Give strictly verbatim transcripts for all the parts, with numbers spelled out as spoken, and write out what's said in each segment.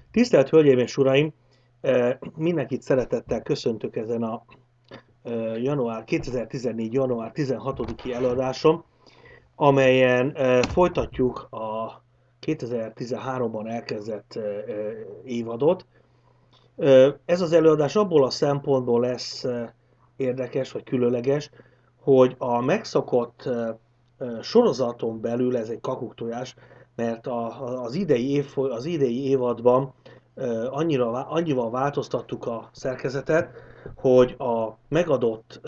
Tisztelt Hölgyeim és Uraim! Mindenkit szeretettel köszöntök ezen a január, kétezer-tizennégy. január tizenhatodiki előadásom, amelyen folytatjuk a kétezer-tizenháromban elkezdett évadot. Ez az előadás abból a szempontból lesz érdekes vagy különleges, hogy a megszokott sorozaton belül ez egy kakuktojás, mert az idei, év, az idei évadban annyira, annyival változtattuk a szerkezetet, hogy a megadott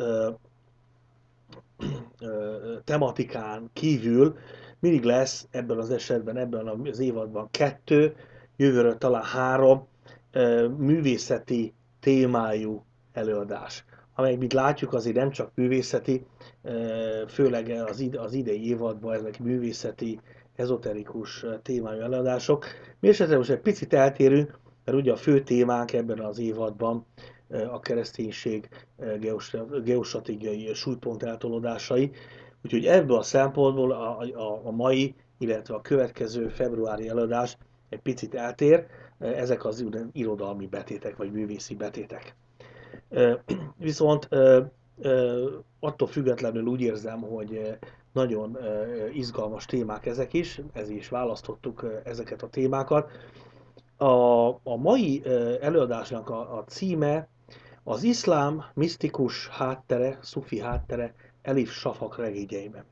tematikán kívül mindig lesz ebben az esetben, ebben az évadban kettő, jövőre talán három művészeti témájú előadás, amely, mint látjuk, azért nem csak művészeti, főleg az, ide, az idei évadban ezek művészeti, ezoterikus témájú előadások. Mi esetre most egy picit eltérünk, mert ugye a fő témánk ebben az évadban a kereszténység geostratégiai súlypont eltolódásai. Úgyhogy ebből a szempontból a, a, a mai, illetve a következő februári előadás egy picit eltér, ezek az irodalmi betétek, vagy művészi betétek. Viszont attól függetlenül úgy érzem, hogy nagyon izgalmas témák ezek is, ezért is választottuk ezeket a témákat. A, a mai előadásnak a, a címe az iszlám misztikus háttere, szufi háttere Elif Safak regényeiben.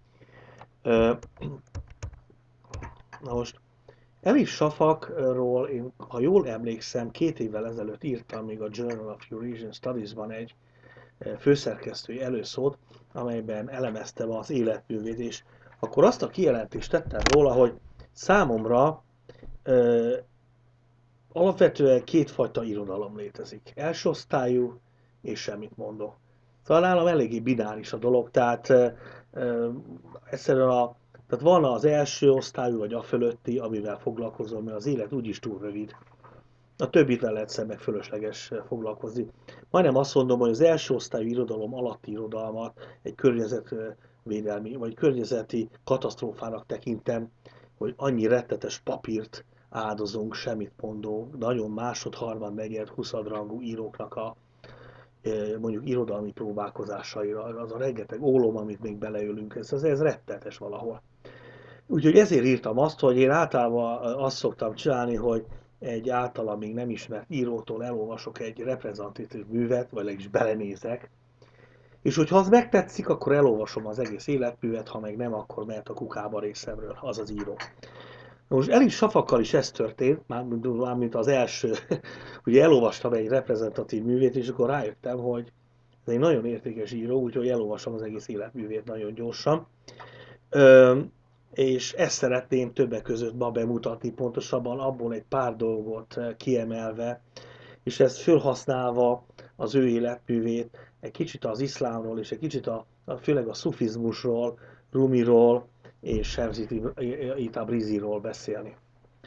Na most, Elif Shafakról én, ha jól emlékszem, két évvel ezelőtt írtam még a Journal of Eurasian Studies-ban egy főszerkesztői előszót, amelyben elemeztem az életművét, és akkor azt a kijelentést tettem róla, hogy számomra ö, alapvetően kétfajta irodalom létezik. Első osztályú és semmit mondó. Szóval nálam eléggé bináris a dolog, tehát ö, ö, egyszerűen a, tehát van az első osztályú vagy a fölötti, amivel foglalkozom, mert az élet úgyis túl rövid. A többit le lehet meg fölösleges foglalkozni. Majdnem azt mondom, hogy az első osztályú irodalom alatti irodalmat egy környezetvédelmi vagy környezeti katasztrófának tekintem, hogy annyi rettetes papírt áldozunk, semmit mondó, nagyon másod, harmad, negyed, huszadrangú íróknak a mondjuk irodalmi próbálkozásaira, az a rengeteg ólom, amit még beleölünk, ez, ez rettetes valahol. Úgyhogy ezért írtam azt, hogy én általában azt szoktam csinálni, hogy egy általam még nem ismert írótól elolvasok egy reprezentatív művet, vagy legalábbis belenézek, és hogyha az megtetszik, akkor elolvasom az egész életművet, ha meg nem, akkor mehet a kukába részemről az az író. Most Elif Safakkal is ez történt, mármint az első, ugye elolvastam egy reprezentatív művét, és akkor rájöttem, hogy ez egy nagyon értékes író, úgyhogy elolvasom az egész életművét nagyon gyorsan. Ö, és ezt szeretném többek között ma bemutatni, pontosabban abból egy pár dolgot kiemelve, és ezt fölhasználva az ő életművét, egy kicsit az iszlámról, és egy kicsit a, a főleg a szufizmusról, Rumiról és Shemsi Tabriziról beszélni.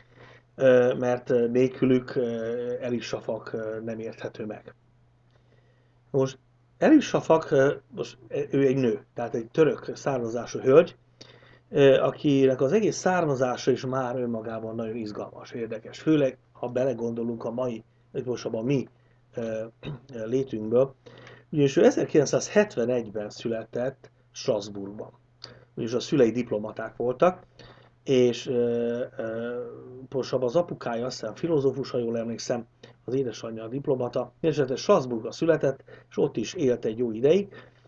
Mert nélkülük Elif Shafak nem érthető meg. Most Elif Shafak, most ő egy nő, tehát egy török származású hölgy, akinek az egész származása is már önmagában nagyon izgalmas, érdekes. Főleg, ha belegondolunk a mai, vagy most a mi létünkből. Ugyanis ő ezerkilencszázhetvenegyben született Strasbourgban. Ugyanis a szülei diplomaták voltak, és pontosabban az apukája azt hiszem filozófus, ha jól emlékszem, az édesanyja a diplomata, és Strasbourgban született, és ott is élt egy jó ideig.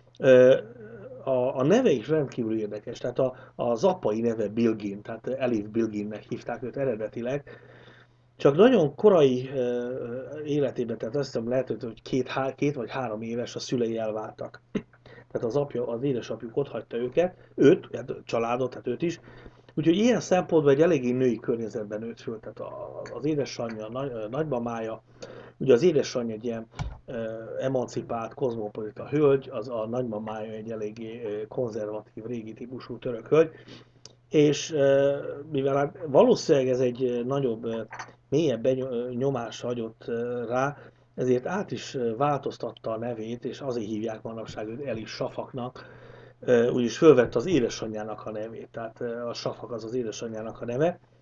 A, a neve is rendkívül érdekes, tehát a, az apai neve Bilgin, tehát Elif Bilginnek hívták őt eredetileg, csak nagyon korai uh, életében, tehát azt hiszem lehet, hogy két, há, két vagy három éves a szülei elváltak. Tehát az apja, az édesapjuk ott hagyta őket, őt, hát családot, tehát őt is. Úgyhogy ilyen szempontból egy eléggé női környezetben nőtt föl, tehát a, az édesanyja, a nagymamája, ugye az édesanyja egy ilyen uh, emancipált, kozmopolita hölgy, az a nagymamája egy eléggé uh, konzervatív, régi típusú török hölgy, és uh, mivel hát valószínűleg ez egy nagyobb, uh, mélyebb nyomás hagyott uh, rá, ezért át is változtatta a nevét, és azért hívják manapság őt Elif Shafaknak, uh, úgyis fölvette az édesanyjának a nevét, tehát uh, a Shafak az az édesanyjának a neve,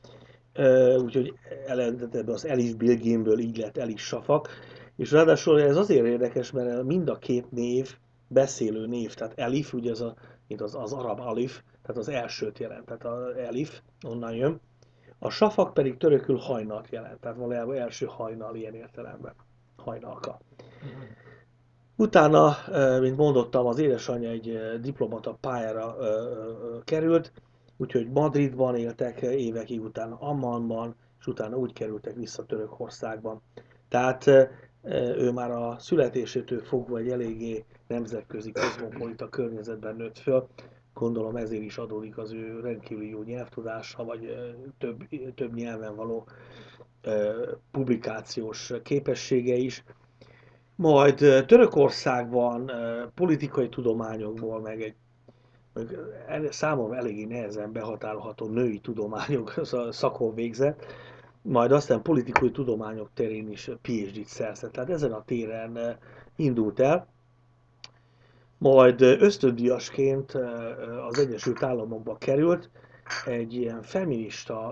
úgyhogy eredetileg az Elif Bilginből így lett Elif Safak, és ráadásul ez azért érdekes, mert mind a két név beszélő név, tehát Elif, ugye az, a, mint az, az arab alif, tehát az elsőt jelent, tehát az Elif, onnan jön, a Safak pedig törökül hajnalt jelent, tehát valójában első hajnal ilyen értelemben, hajnalka. Utána, mint mondottam, az édesanyja egy diplomata pályára került, úgyhogy Madridban éltek évekig, utána Ammanban, és utána úgy kerültek vissza Törökországban. Tehát ő már a születésétől fogva egy eléggé nemzetközi kozmopolita környezetben nőtt föl. Gondolom ezért is adódik az ő rendkívüli jó nyelvtudása, vagy több, több nyelven való publikációs képessége is. Majd Törökországban politikai tudományokból, meg egy meg számomra eléggé nehezen behatárolható női tudományok szakon végzett, majd aztán politikai tudományok terén is PhD-t szerzett. Tehát ezen a téren indult el, majd ösztöndíjasként az Egyesült Államokba került, egy ilyen feminista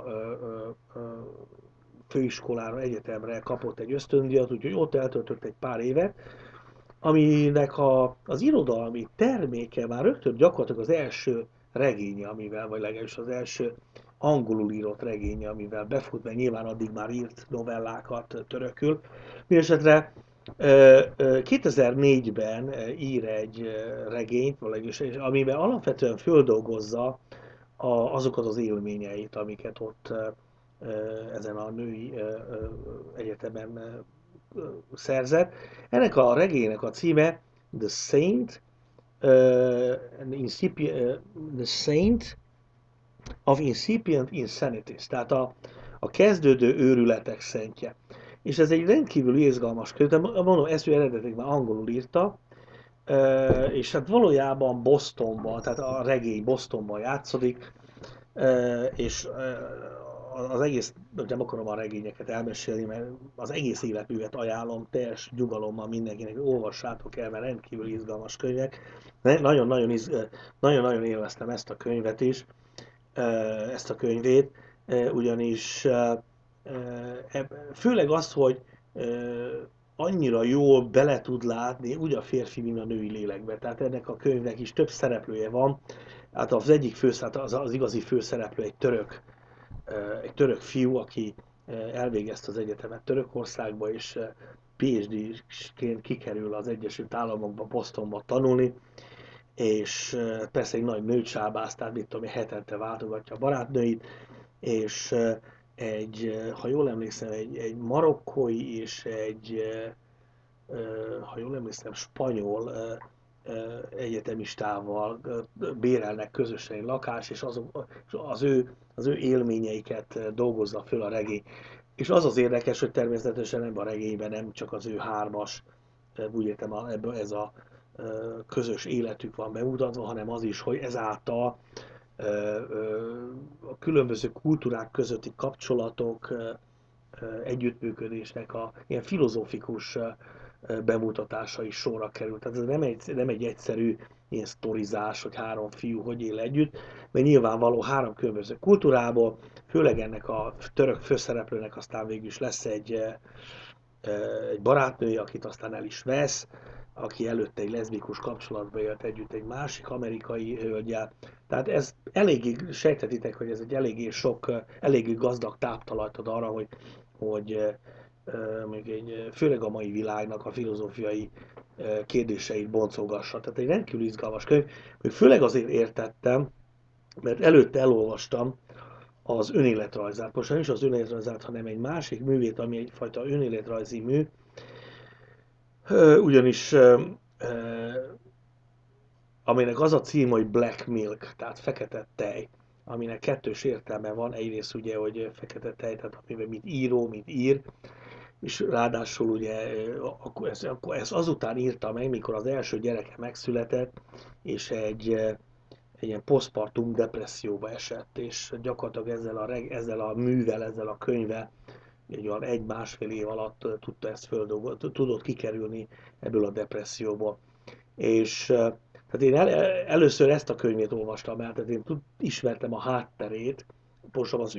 főiskolára, egyetemre kapott egy ösztöndíjat, úgyhogy ott eltöltött egy pár évet, aminek a, az irodalmi terméke már rögtön gyakorlatilag az első regénye, amivel, vagy legalábbis az első angolul írott regénye, amivel befut, mert nyilván addig már írt novellákat törökül. Mindenesetre kétezer-négyben ír egy regényt, amiben alapvetően földolgozza azokat az élményeit, amiket ott ezen a női egyetemen szerzett. Ennek a regénynek a címe The Saint, uh, uh, The Saint of Incipient Insanities, tehát a, a kezdődő őrületek szentje. És ez egy rendkívül izgalmas könyv, de mondom, ezt ő eredetileg már angolul írta, és hát valójában Bostonban, tehát a regény Bostonban játszódik, és az egész, nem akarom a regényeket elmesélni, mert az egész életművet ajánlom teljes nyugalommal mindenkinek, olvassátok el, mert rendkívül izgalmas könyvek. Nagyon-nagyon, izg... nagyon-nagyon élveztem ezt a könyvet is, ezt a könyvét, ugyanis főleg azt, hogy annyira jól bele tud látni úgy a férfi, mint a női lélekbe. Tehát ennek a könyvnek is több szereplője van. Hát az egyik főszereplő, az, az igazi főszereplő egy török, egy török fiú, aki elvégezte az egyetemet Törökországba, és PhD-ként kikerül az Egyesült Államokba, Bostonba tanulni, és persze egy nagy nőcsábász, tehát mit tudom, hetente váltogatja a barátnőit, és egy, ha jól emlékszem, egy, egy marokkói és egy, ha jól emlékszem, spanyol egyetemistával bérelnek közösen egy lakást, és azok, az, ő, az ő élményeiket dolgozza föl a regény. És az az érdekes, hogy természetesen ebben a regényben nem csak az ő hármas, úgy értem, ebből ez a közös életük van bemutatva, hanem az is, hogy ezáltal a különböző kultúrák közötti kapcsolatok, együttműködésnek a ilyen filozófikus bemutatása is sorra került. Tehát ez nem egy, nem egy egyszerű ilyen sztorizás, hogy három fiú hogy él együtt, mert nyilvánvaló három különböző kultúrából, főleg ennek a török főszereplőnek aztán végül is lesz egy, egy barátnője, akit aztán el is vesz, aki előtte egy leszbikus kapcsolatba élt együtt egy másik amerikai hölgyel. Tehát ez eléggé, sejthetitek, hogy ez egy eléggé sok, eléggé gazdag táptalajt ad arra, hogy, hogy még egy, főleg a mai világnak a filozófiai kérdéseit boncolgassa. Tehát egy rendkívül izgalmas könyv, hogy főleg azért értettem, mert előtte elolvastam az önéletrajzát. Most nem is az önéletrajzát, hanem egy másik művét, ami egyfajta önéletrajzi mű, ugyanis aminek az a cím, hogy Black Milk, tehát fekete tej, aminek kettős értelme van, egyrészt ugye, hogy fekete tej, tehát amiben mit író, mit ír, és ráadásul ugye akkor ezt, akkor ezt azután írta meg, mikor az első gyereke megszületett, és egy, egy ilyen postpartum depresszióba esett, és gyakorlatilag ezzel a, ezzel a művel, ezzel a könyvvel egy olyan egy-másfél év alatt tudta ezt földolgozni, tudott kikerülni ebből a depresszióból. És tehát én el, először ezt a könyvét olvastam el, tehát én tud, ismertem a hátterét, pontosan az ő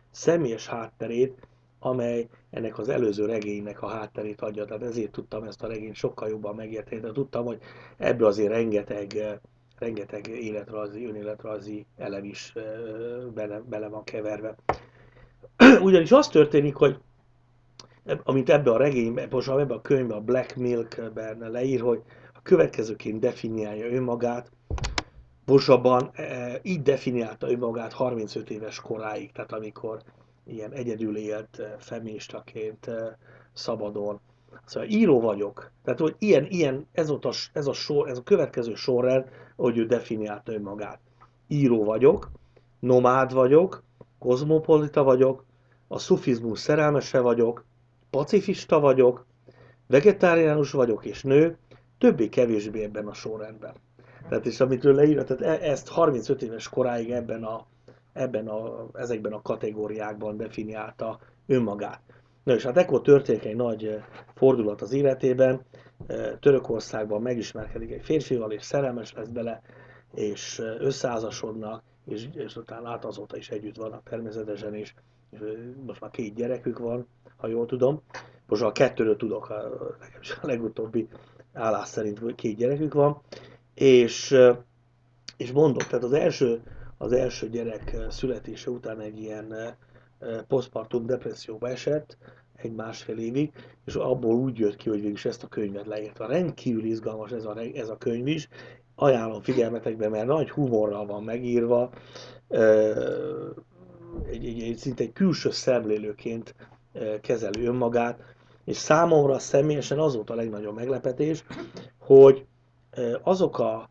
személyes hátterét, amely ennek az előző regénynek a hátterét adja. Tehát ezért tudtam ezt a regényt sokkal jobban megérteni, de tudtam, hogy ebből azért rengeteg, rengeteg életrajzi, önéletrajzi elem is bele, bele van keverve. Ugyanis az történik, hogy amit ebbe a regényben, most ebbe a könyvben, a Black Milk-ben leír, hogy a következőként definiálja önmagát. Bosabban így definiálta önmagát harmincöt éves koráig, tehát amikor ilyen egyedül élt feministaként szabadon. Szóval író vagyok. Tehát, hogy ilyen, ilyen ez, a, ez, a sor, ez a következő sorrend, hogy ő definiálta önmagát. Író vagyok, nomád vagyok, kozmopolita vagyok, a szufizmus szerelmese vagyok, pacifista vagyok, vegetáriánus vagyok és nő, többé-kevésbé ebben a sorrendben. Tehát és amitől leírja, tehát ezt harmincöt éves koráig ebben a, ebben a, ezekben a kategóriákban definiálta önmagát. Na és hát ekkor történik egy nagy fordulat az életében, Törökországban megismerkedik egy férfival, és szerelmes lesz bele, és összeházasodnak, és, és utána hát azóta is együtt vannak természetesen, és, és most már két gyerekük van, ha jól tudom. Most a kettőről tudok, legalábbis a legutóbbi állás szerint két gyerekük van, és, és mondom, tehát az első, az első gyerek születése után egy ilyen postpartum depresszióba esett, egy másfél évig, és abból úgy jött ki, hogy végülis ezt a könyvet leírta. Rendkívül izgalmas ez a, ez a könyv is, ajánlom figyelmetekbe, mert nagy humorral van megírva, egy, egy, egy, szinte egy külső szemlélőként kezeli önmagát, és számomra személyesen az volt a legnagyobb meglepetés, hogy azok a,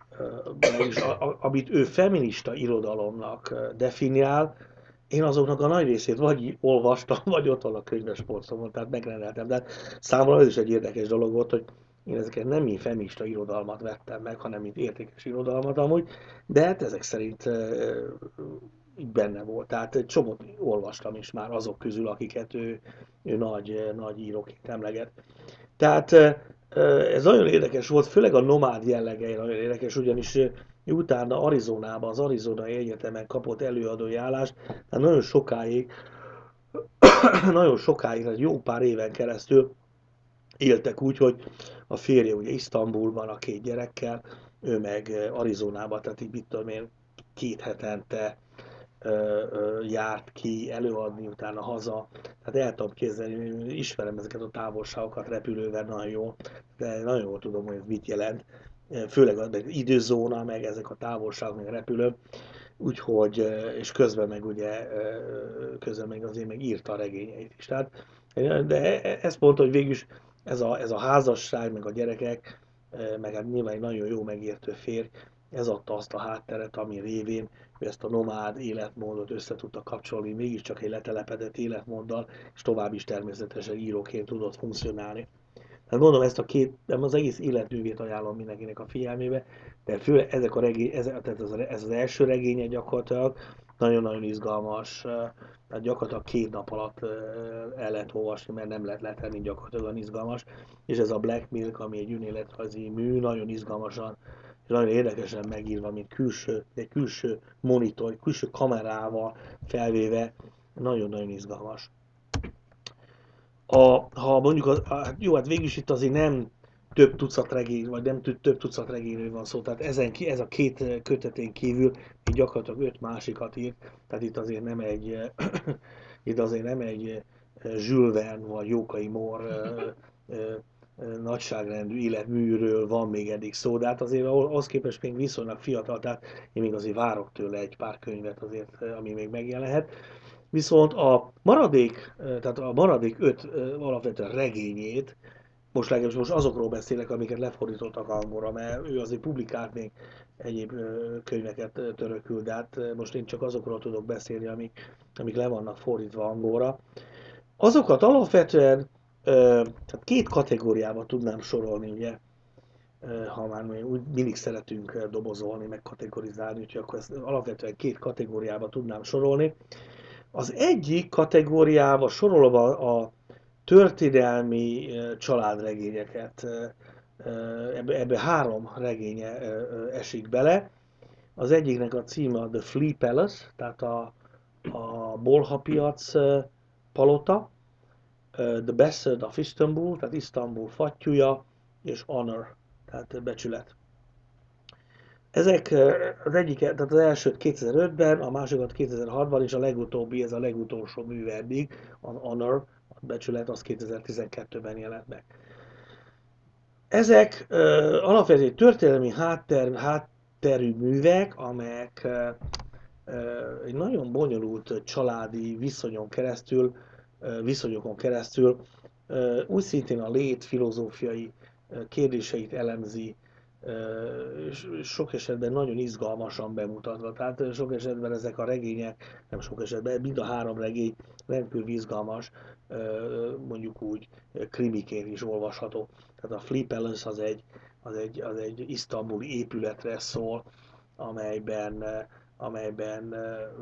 amit ő feminista irodalomnak definiál, én azoknak a nagy részét vagy olvastam, vagy ott van a könyvespolcomon, tehát megrendeltem. De számomra ez is egy érdekes dolog volt, hogy én ezeket nem mint feminista irodalmat vettem meg, hanem mint értékes irodalmat amúgy, de hát ezek szerint így benne volt. Tehát egy csomót olvastam is már azok közül, akiket ő, ő nagy, nagy íróként emleget. Tehát ez nagyon érdekes volt, főleg a nomád jellege nagyon érdekes, ugyanis utána Arizonában, az Arizonai Egyetemen kapott előadói állást, tehát nagyon sokáig, nagyon sokáig, egy jó pár éven keresztül éltek úgy, hogy a férje ugye Isztambulban a két gyerekkel, ő meg Arizonában, tehát így mit tudom én, két hetente járt ki előadni, utána haza. Tehát el tudom képzelni, ismerem ezeket a távolságokat repülővel nagyon jól, de nagyon jól tudom, hogy ez mit jelent. Főleg az időzóna, meg ezek a távolságok, meg a repülő. Úgyhogy, és közben meg ugye, közben meg azért meg írta a regényeit is. Tehát, de ezt mondta, hogy végülis ez a, ez a házasság, meg a gyerekek, meg hát nyilván egy nagyon jó megértő férj, ez adta azt a hátteret, ami révén ő ezt a nomád életmódot össze tudta kapcsolni, mégiscsak egy letelepedett életmóddal, és tovább is természetesen íróként tudott funkcionálni. Hát mondom, ezt a két, nem az egész életművét ajánlom mindenkinek a figyelmébe, de főleg ezek a regény, ez, tehát ez, a, ez az első regénye gyakorlatilag nagyon-nagyon izgalmas, tehát gyakorlatilag két nap alatt el lehet olvasni, mert nem lehet letenni, gyakorlatilag izgalmas, és ez a Black Milk, ami egy önéletrajzi mű, nagyon izgalmasan, és nagyon érdekesen megírva, mint külső, egy külső monitor, egy külső kamerával felvéve, nagyon-nagyon izgalmas. A, ha mondjuk, az, a, jó, hát végülis itt azért nem több tucat regény, vagy nem több tucat regényről van szó, tehát ezen ki, ez a két kötetén kívül így gyakorlatilag öt másikat írt, tehát itt azért nem egy, itt azért nem egy Jules Verne vagy Jókai Mór nagyságrendű életműről van még eddig szó, de hát azért ahhoz képest még viszonylag fiatal, tehát én még azért várok tőle egy pár könyvet azért, ami még megjelenhet. Viszont a maradék, tehát a maradék öt alapvetően regényét, most legalábbis most azokról beszélek, amiket lefordítottak angolra, mert ő azért publikált még egyéb könyveket törökül, de hát most én csak azokról tudok beszélni, amik, amik le vannak fordítva angolra. Azokat alapvetően tehát két kategóriába tudnám sorolni, ugye, ha már mi úgy mindig szeretünk dobozolni, meg kategorizálni, úgyhogy akkor ezt alapvetően két kategóriába tudnám sorolni. Az egyik kategóriába sorolva a történelmi családregényeket, ebbe, ebbe három regénye esik bele. Az egyiknek a címe a The Flea Palace, tehát a, a bolhapiac palota, The Bastard of Istanbul, tehát Isztambul fattyúja, és Honor, tehát becsület. Ezek az egyik, tehát az elsőt kétezer-ötben, a másikat kétezer-hatban, és a legutóbbi, ez a legutolsó műve eddig, az Honor, a becsület, az kétezer-tizenkettőben jelent meg. Ezek uh, alapvetően történelmi hátter, hátterű művek, amelyek uh, uh, egy nagyon bonyolult családi viszonyon keresztül, uh, viszonyokon keresztül uh, úgy szintén a lét filozófiai uh, kérdéseit elemzi, uh, sok esetben nagyon izgalmasan bemutatva. Tehát sok esetben ezek a regények, nem sok esetben, mind a három regény rendkívül izgalmas, uh, mondjuk úgy krimiként is olvasható. Tehát a Flea Palace az egy, az egy, az egy isztambuli épületre szól, amelyben, amelyben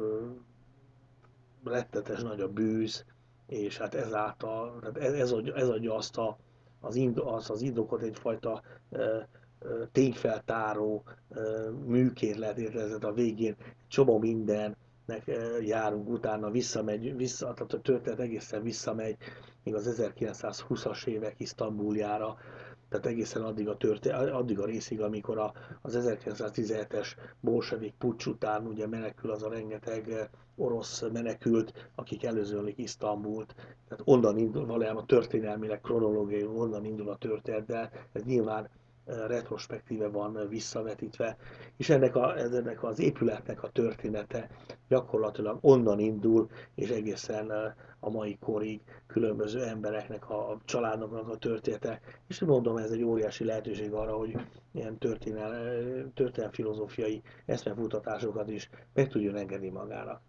rettetes nagy a bűz, és hát ezáltal, tehát ez, ez, adja, ez adja azt, a, az, ind, az, az indokot egyfajta e, tényfeltáró e, műként lehet értezni, a végén csomó mindennek e, járunk, utána visszamegy, vissza, tehát a történet egészen visszamegy, még az ezerkilencszázhúszas évek Isztambuljára, tehát egészen addig a, történ- addig a részig, amikor a, az ezerkilencszáztizenhetes bolsevik puccs után ugye menekül az a rengeteg orosz menekült, akik előzőlik Isztambult. Tehát onnan indul, valójában történelmileg, kronológiai, onnan indul a történet, de ez nyilván retrospektíve van visszavetítve, és ennek, a, ennek az épületnek a története gyakorlatilag onnan indul, és egészen a mai korig különböző embereknek, a családoknak a története, és mondom, ez egy óriási lehetőség arra, hogy ilyen történelmi történelem filozófiai eszmefutatásokat is meg tudjon engedni magának.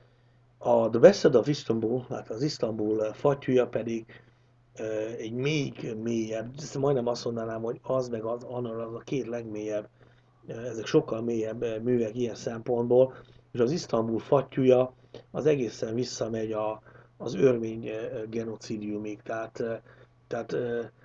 A The Western of Istanbul, hát az Isztambul fattyúja pedig egy még mélyebb, majdnem azt mondanám, hogy az meg az Honor az a két legmélyebb, ezek sokkal mélyebb művek ilyen szempontból, és az Isztambul fattyúja az egészen visszamegy a, az örmény genocidiumig, tehát, tehát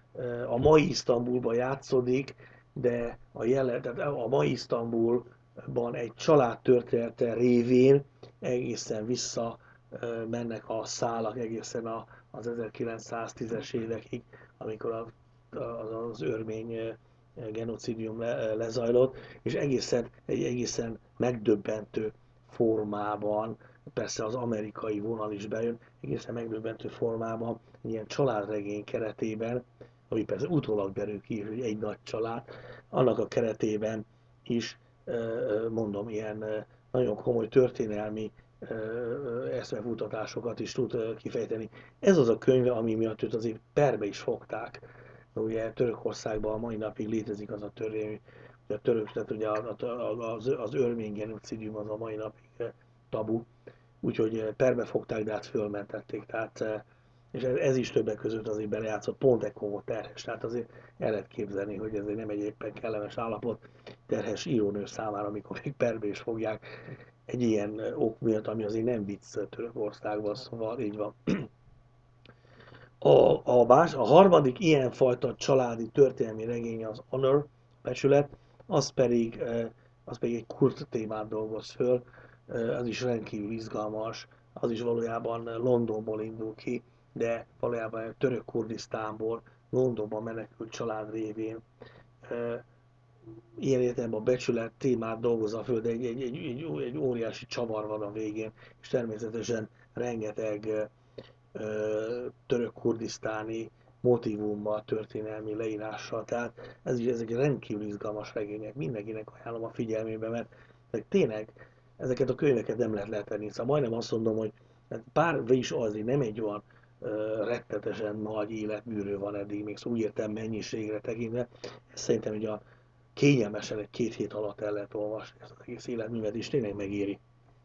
a mai Isztambulban játszódik, de a, jelen, tehát a mai Isztambulban egy család története révén egészen vissza mennek a szálak egészen a, az ezerkilencszáztízes évekig, amikor a, az, az örmény genocidium le, lezajlott, és egészen, egy egészen megdöbbentő formában, persze az amerikai vonal is bejön, egészen megdöbbentő formában, ilyen családregény keretében, ami persze utólag derül ki, hogy egy nagy család, annak a keretében is, mondom, ilyen nagyon komoly történelmi eszmefutatásokat is tud kifejteni. Ez az a könyv, ami miatt őt azért perbe is fogták. Ugye Törökországban a mai napig létezik az a törvény, hogy a török, tehát ugye az, az örmény genocidium az a mai napig tabu, úgyhogy perbe fogták, de hát fölmentették. Tehát, és ez, ez is többek között azért belejátszott, pont ekkor volt terhes. Tehát azért el lehet képzelni, hogy ez nem egy éppen kellemes állapot terhes írónő számára, amikor még perbe is fogják egy ilyen ok miatt, ami azért nem vicc Törökországban, szóval így van. A, a, más, a harmadik ilyenfajta családi történelmi regény az Honor, becsület, az pedig, az pedig egy kurd témát dolgoz föl, az is rendkívül izgalmas, az is valójában Londonból indul ki, de valójában török Kurdisztánból Londonban menekült család révén ilyen értelemben a becsület témát dolgozza föl, de egy, egy, egy, egy, egy óriási csavar van a végén, és természetesen rengeteg török-kurdisztáni motívummal, történelmi leírással. Tehát ez, ezek rendkívül izgalmas regények, mindenkinek ajánlom a figyelmébe, mert tényleg ezeket a könyveket nem lehet letenni. Szóval majdnem azt mondom, hogy bár is azért nem egy olyan uh, rettetesen nagy életműről van eddig, még szó úgy értem mennyiségre tekintve, ez szerintem hogy a kényelmesen egy két hét alatt el lehet olvasni ezt az egész életművet, és tényleg megéri.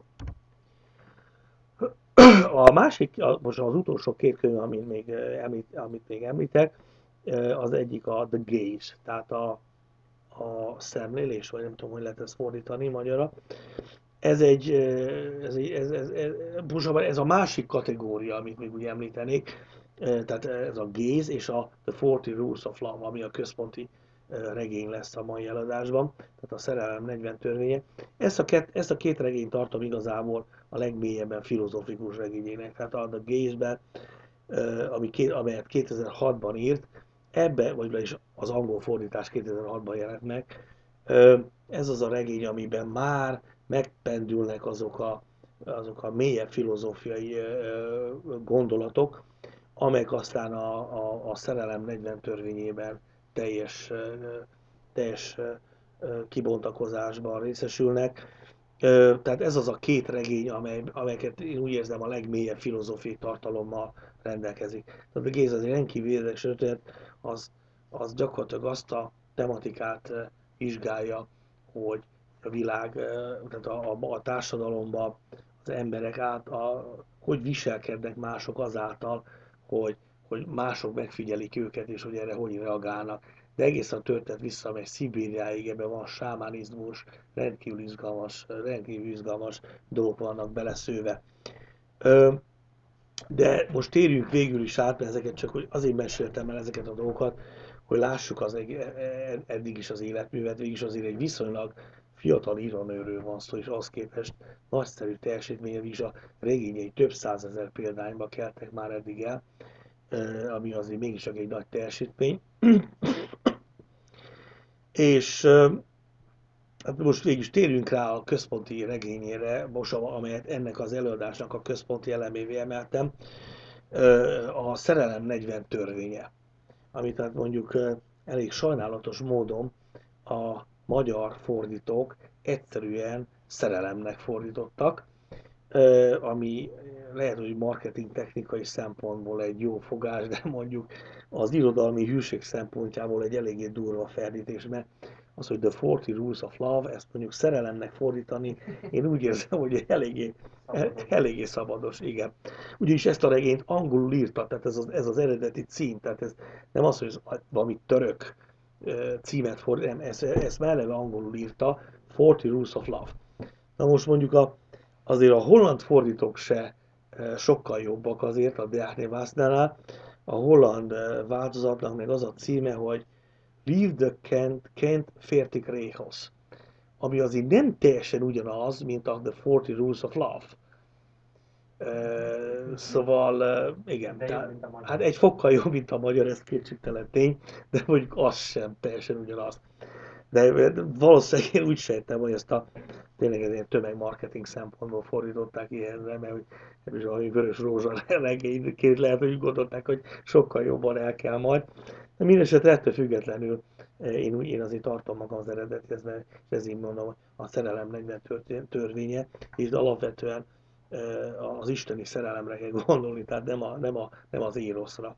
A másik, most az utolsó két könyv, amit még, említ, amit még említek, az egyik a The Gaze, tehát a, a szemlélés, vagy nem tudom, hogy lehet ezt fordítani magyarra. Ez egy, ez, egy, ez, ez, ez, ez a másik kategória, amit még úgy említenék, tehát ez a Gaze és a The negyven Rules of Love, ami a központi regény lesz a mai eladásban, tehát a Szerelem negyven törvénye. Ezt a, két, ezt a két regényt tartom igazából a legmélyebben filozófikus regényének, tehát a The Gaze-ben, ami, amelyet kétezer-hatban írt, ebbe, vagy is az angol fordítás kétezer-hatban jelent meg, ez az a regény, amiben már megpendülnek azok a, azok a mélyebb filozófiai gondolatok, amelyek aztán a, a, a Szerelem negyven törvényében teljes, teljes kibontakozásban részesülnek. Tehát ez az a két regény, amely, amelyeket én úgy érzem a legmélyebb filozófiai tartalommal rendelkezik. Tehát a Gaze az egy rendkívül érdekes történet, az, az gyakorlatilag azt a tematikát vizsgálja, hogy a világ, tehát a, a, a társadalomban az emberek át, a, hogy viselkednek mások azáltal, hogy, hogy mások megfigyelik őket, és hogy erre hogy reagálnak. De egészen a történet visszamegy Szibériáig, ebben van sámánizmus, rendkívül izgalmas, rendkívül izgalmas dolgok vannak beleszőve. De most térjünk végül is át, mert ezeket csak azért meséltem el ezeket a dolgokat, hogy lássuk az, eddig is az életművet, végig is azért egy viszonylag fiatal írónőről van szó, és az képest nagyszerű teljesítménye, is a regényei több százezer példányba keltek már eddig el, ami azért mégis csak egy nagy teljesítmény. És hát most végig is térjünk rá a központi regényére, most, amelyet ennek az előadásnak a központi elemévé emeltem, a Szerelem negyven törvénye, amit hát mondjuk elég sajnálatos módon a magyar fordítók egyszerűen szerelemnek fordítottak, ami lehet, hogy marketing technikai szempontból egy jó fogás, de mondjuk az irodalmi hűség szempontjából egy eléggé durva ferdítés, mert az, hogy The negyven Rules of Love, ezt mondjuk szerelemnek fordítani, én úgy érzem, hogy eléggé, eléggé szabados, igen. Ugyanis ezt a regényt angolul írta, tehát ez az, ez az eredeti cím, tehát ez nem az, hogy valami török címet fordít, nem, ezt, ezt már eleve angolul írta, negyven Rules of Love. Na most mondjuk a, azért a holland fordítók se sokkal jobbak azért a Deákné Vásznánál. A holland változatnak meg az a címe, hogy Leave the Kent, Kent veertig regels, ami azért nem teljesen ugyanaz, mint a The negyven Rules of Love. Uh, szóval, uh, igen, tehát, hát egy fokkal jobb, mint a magyar, ez kétségtelen tény, de mondjuk az sem teljesen ugyanaz. De valószínűleg én úgy sejtem, hogy ezt a tényleg egy tömegmarketing szempontból fordították ilyenre, mert hogy nem is valami Vörös Rózsa regényként lehet, hogy úgy gondolták, hogy sokkal jobban el kell majd. De mindesetre ettől függetlenül én, én azért tartom magam az eredetihez, mert ez így mondom, a Szerelem negyven törvénye, és alapvetően az isteni szerelemre kell gondolni, tehát nem, a, nem, a, nem az éroszra.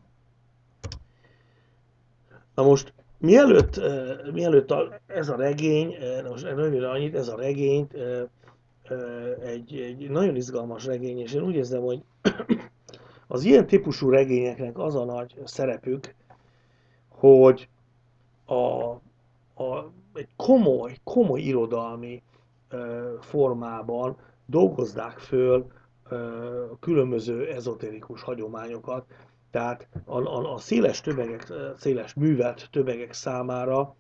Na most, mielőtt, mielőtt a, ez a regény, most röviden annyit, ez a regény egy, egy nagyon izgalmas regény, és én úgy érzem, hogy az ilyen típusú regényeknek az a nagy szerepük, hogy a, a, egy komoly, komoly irodalmi formában dolgozzák föl különböző ezoterikus hagyományokat, tehát a, a, a széles tömegek, széles művelt tömegek számára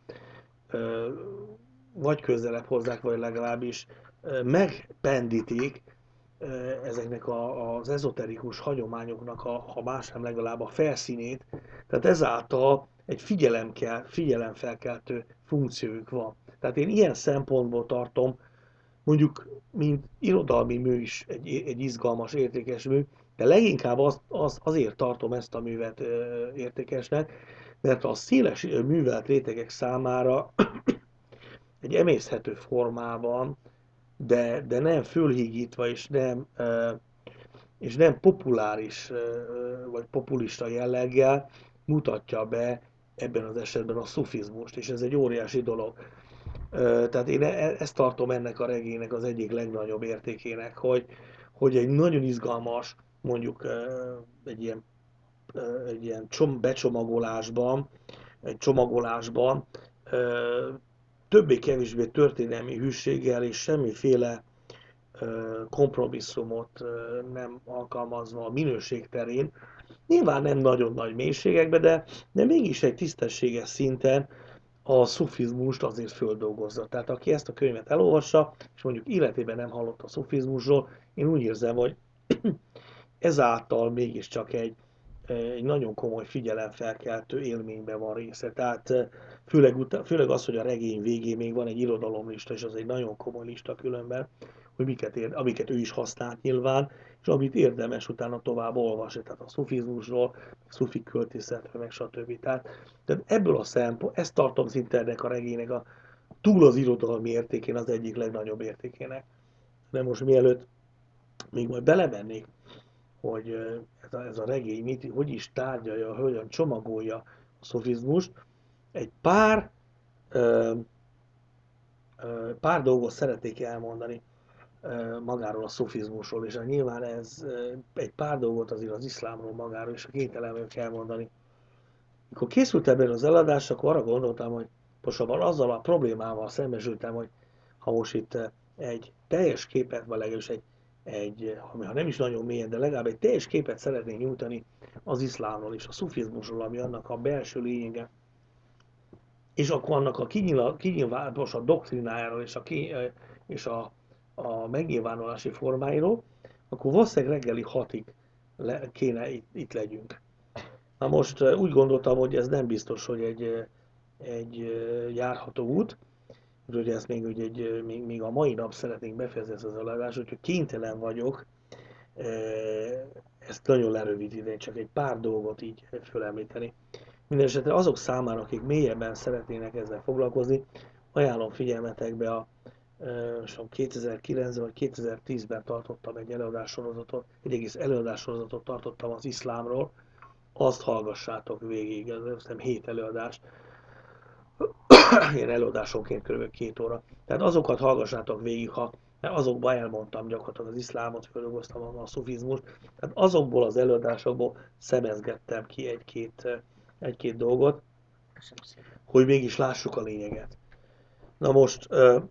vagy közelebb hozzák, vagy legalábbis megpendítik ezeknek a, az ezoterikus hagyományoknak, a, ha más nem legalább a felszínét, tehát ezáltal egy figyelemkel, figyelemfelkeltő funkciójuk van. Tehát én ilyen szempontból tartom, mondjuk, mint irodalmi mű is egy, egy izgalmas, értékes mű, de leginkább az, az, azért tartom ezt a művet értékesnek, mert a széles művelt rétegek számára egy emészhető formában, de, de nem fölhígítva és nem, és nem populáris vagy populista jelleggel mutatja be ebben az esetben a szufizmust, és ez egy óriási dolog. Tehát én ezt tartom ennek a regénynek az egyik legnagyobb értékének, hogy, hogy egy nagyon izgalmas, mondjuk egy ilyen, egy ilyen csom, becsomagolásban, egy csomagolásban többé-kevésbé történelmi hűséggel és semmiféle kompromisszumot nem alkalmazva a minőség terén, nyilván nem nagyon nagy mélységekbe, de, de mégis egy tisztességes szinten a szufizmust azért földolgozza. Tehát aki ezt a könyvet elolvassa, és mondjuk életében nem hallott a szufizmusról, én úgy érzem, hogy ezáltal mégiscsak egy, egy nagyon komoly figyelemfelkeltő élményben van része. Tehát főleg, főleg az, hogy a regény végén még van egy irodalomlista, és az egy nagyon komoly lista különben, hogy miket ér, amiket ő is használt nyilván, és amit érdemes utána tovább olvasni, tehát a szufizmusról, a szufi költészetről, meg stb. Tehát, tehát ebből a szempont, ezt tartom szinte ennek a regénynek a túl az irodalmi értékén az egyik legnagyobb értékének. De most mielőtt még majd belemennék, hogy ez a, ez a regény mit, hogy is tárgyalja, hogyan csomagolja a szofizmust, egy pár, ö, ö, pár dolgot szeretnék elmondani ö, magáról a szofizmusról, és nyilván ez ö, egy pár dolgot azért az iszlámról magáról is kénytelen vagyok elmondani. Mikor készültem erre az eladásra, akkor arra gondoltam, hogy pontosabban azzal a problémával szembesültem, hogy ha most itt egy teljes képet, vagy legalábbis egy, egy, ha nem is nagyon mélyen, de legalább egy teljes képet szeretnénk nyújtani az iszlámról és a szufizmusról, ami annak a belső lényege, és akkor annak a kinyilvános a doktrinájáról és a, ki, és a, a megnyilvánulási formáiról, akkor valószínűleg reggeli hatig le, kéne itt, itt legyünk. Na most úgy gondoltam, hogy ez nem biztos, hogy egy, egy járható út, úgyhogy ezt még, ugye egy, még, még a mai nap szeretnénk befejezni ezt az előadást, úgyhogy kénytelen vagyok ezt nagyon lerövidíteni, csak egy pár dolgot így fölemlíteni. Mindenesetre azok számára, akik mélyebben szeretnének ezzel foglalkozni, ajánlom figyelmetekbe a kétezer-kilencben vagy kétezer-tízben tartottam egy előadássorozatot, egy egész előadássorozatot tartottam az iszlámról, azt hallgassátok végig, ez hiszem hét előadás, ilyen előadásonként kb. Két óra. Tehát azokat hallgassátok végig, ha mert azokban elmondtam gyakorlatilag az iszlámot, földolgoztam a szufizmust, tehát azokból az előadásokból szemezgettem ki egy-két, egy-két dolgot, hogy mégis lássuk a lényeget. Na most,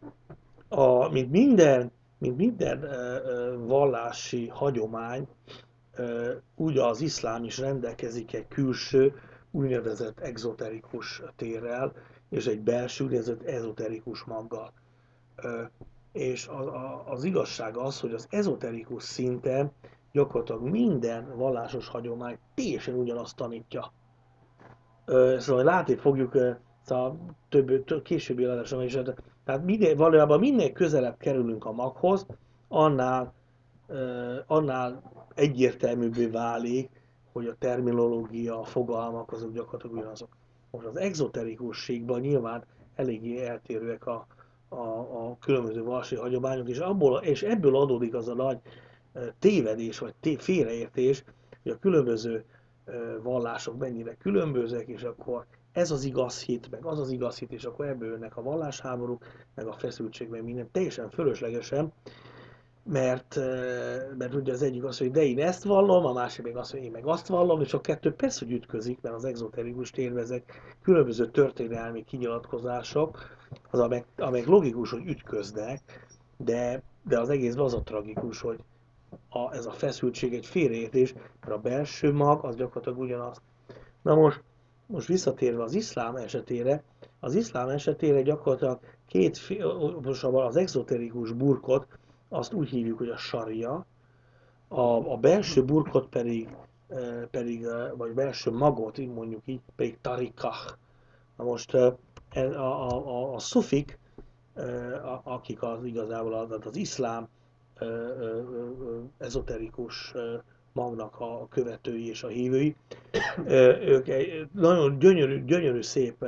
a, mint minden, mint minden vallási hagyomány, úgy az iszlám is rendelkezik egy külső, úgynevezett exoterikus térrel, és egy belső, úgynevezett ezoterikus maggal. És az igazság az, hogy az ezoterikus szinten gyakorlatilag minden vallásos hagyomány teljesen ugyanazt tanítja. Szóval látni fogjuk a több, több későbbi előadásban is, tehát minél, valójában minél közelebb kerülünk a maghoz, annál, annál egyértelműbbé válik, hogy a terminológia, a fogalmak azok gyakorlatilag ugyanazok. Most az exoterikusségban nyilván eléggé eltérőek a, a, a különböző vallási hagyományok, és, abból, és ebből adódik az a nagy tévedés, vagy té, félreértés, hogy a különböző vallások mennyire különbözőek, és akkor ez az igaz hit, meg az az igaz hit, és akkor ebből jönnek a vallásháborúk, meg a feszültség, meg minden teljesen fölöslegesen, mert, mert ugye az egyik az, hogy de én ezt vallom, a másik még az, hogy én meg azt vallom, és a kettő persze, hogy ütközik, mert az exoterikus térben ezek különböző történelmi kinyilatkozások, az, amelyek, amelyek logikus, hogy ütköznek, de, de az egészben az a tragikus, hogy a, ez a feszültség egy félreértés, mert a belső mag az gyakorlatilag ugyanaz. Na most, most visszatérve az iszlám esetére, az iszlám esetére gyakorlatilag két, az exoterikus burkot, azt úgy hívjuk, hogy a saria, a, a belső burkot pedig, pedig, vagy belső magot, így mondjuk így, pedig tarikah. Na most a, a, a, a szufik, akik az igazából az, az iszlám ezoterikus magnak a követői és a hívői, ők nagyon gyönyörű, gyönyörű szép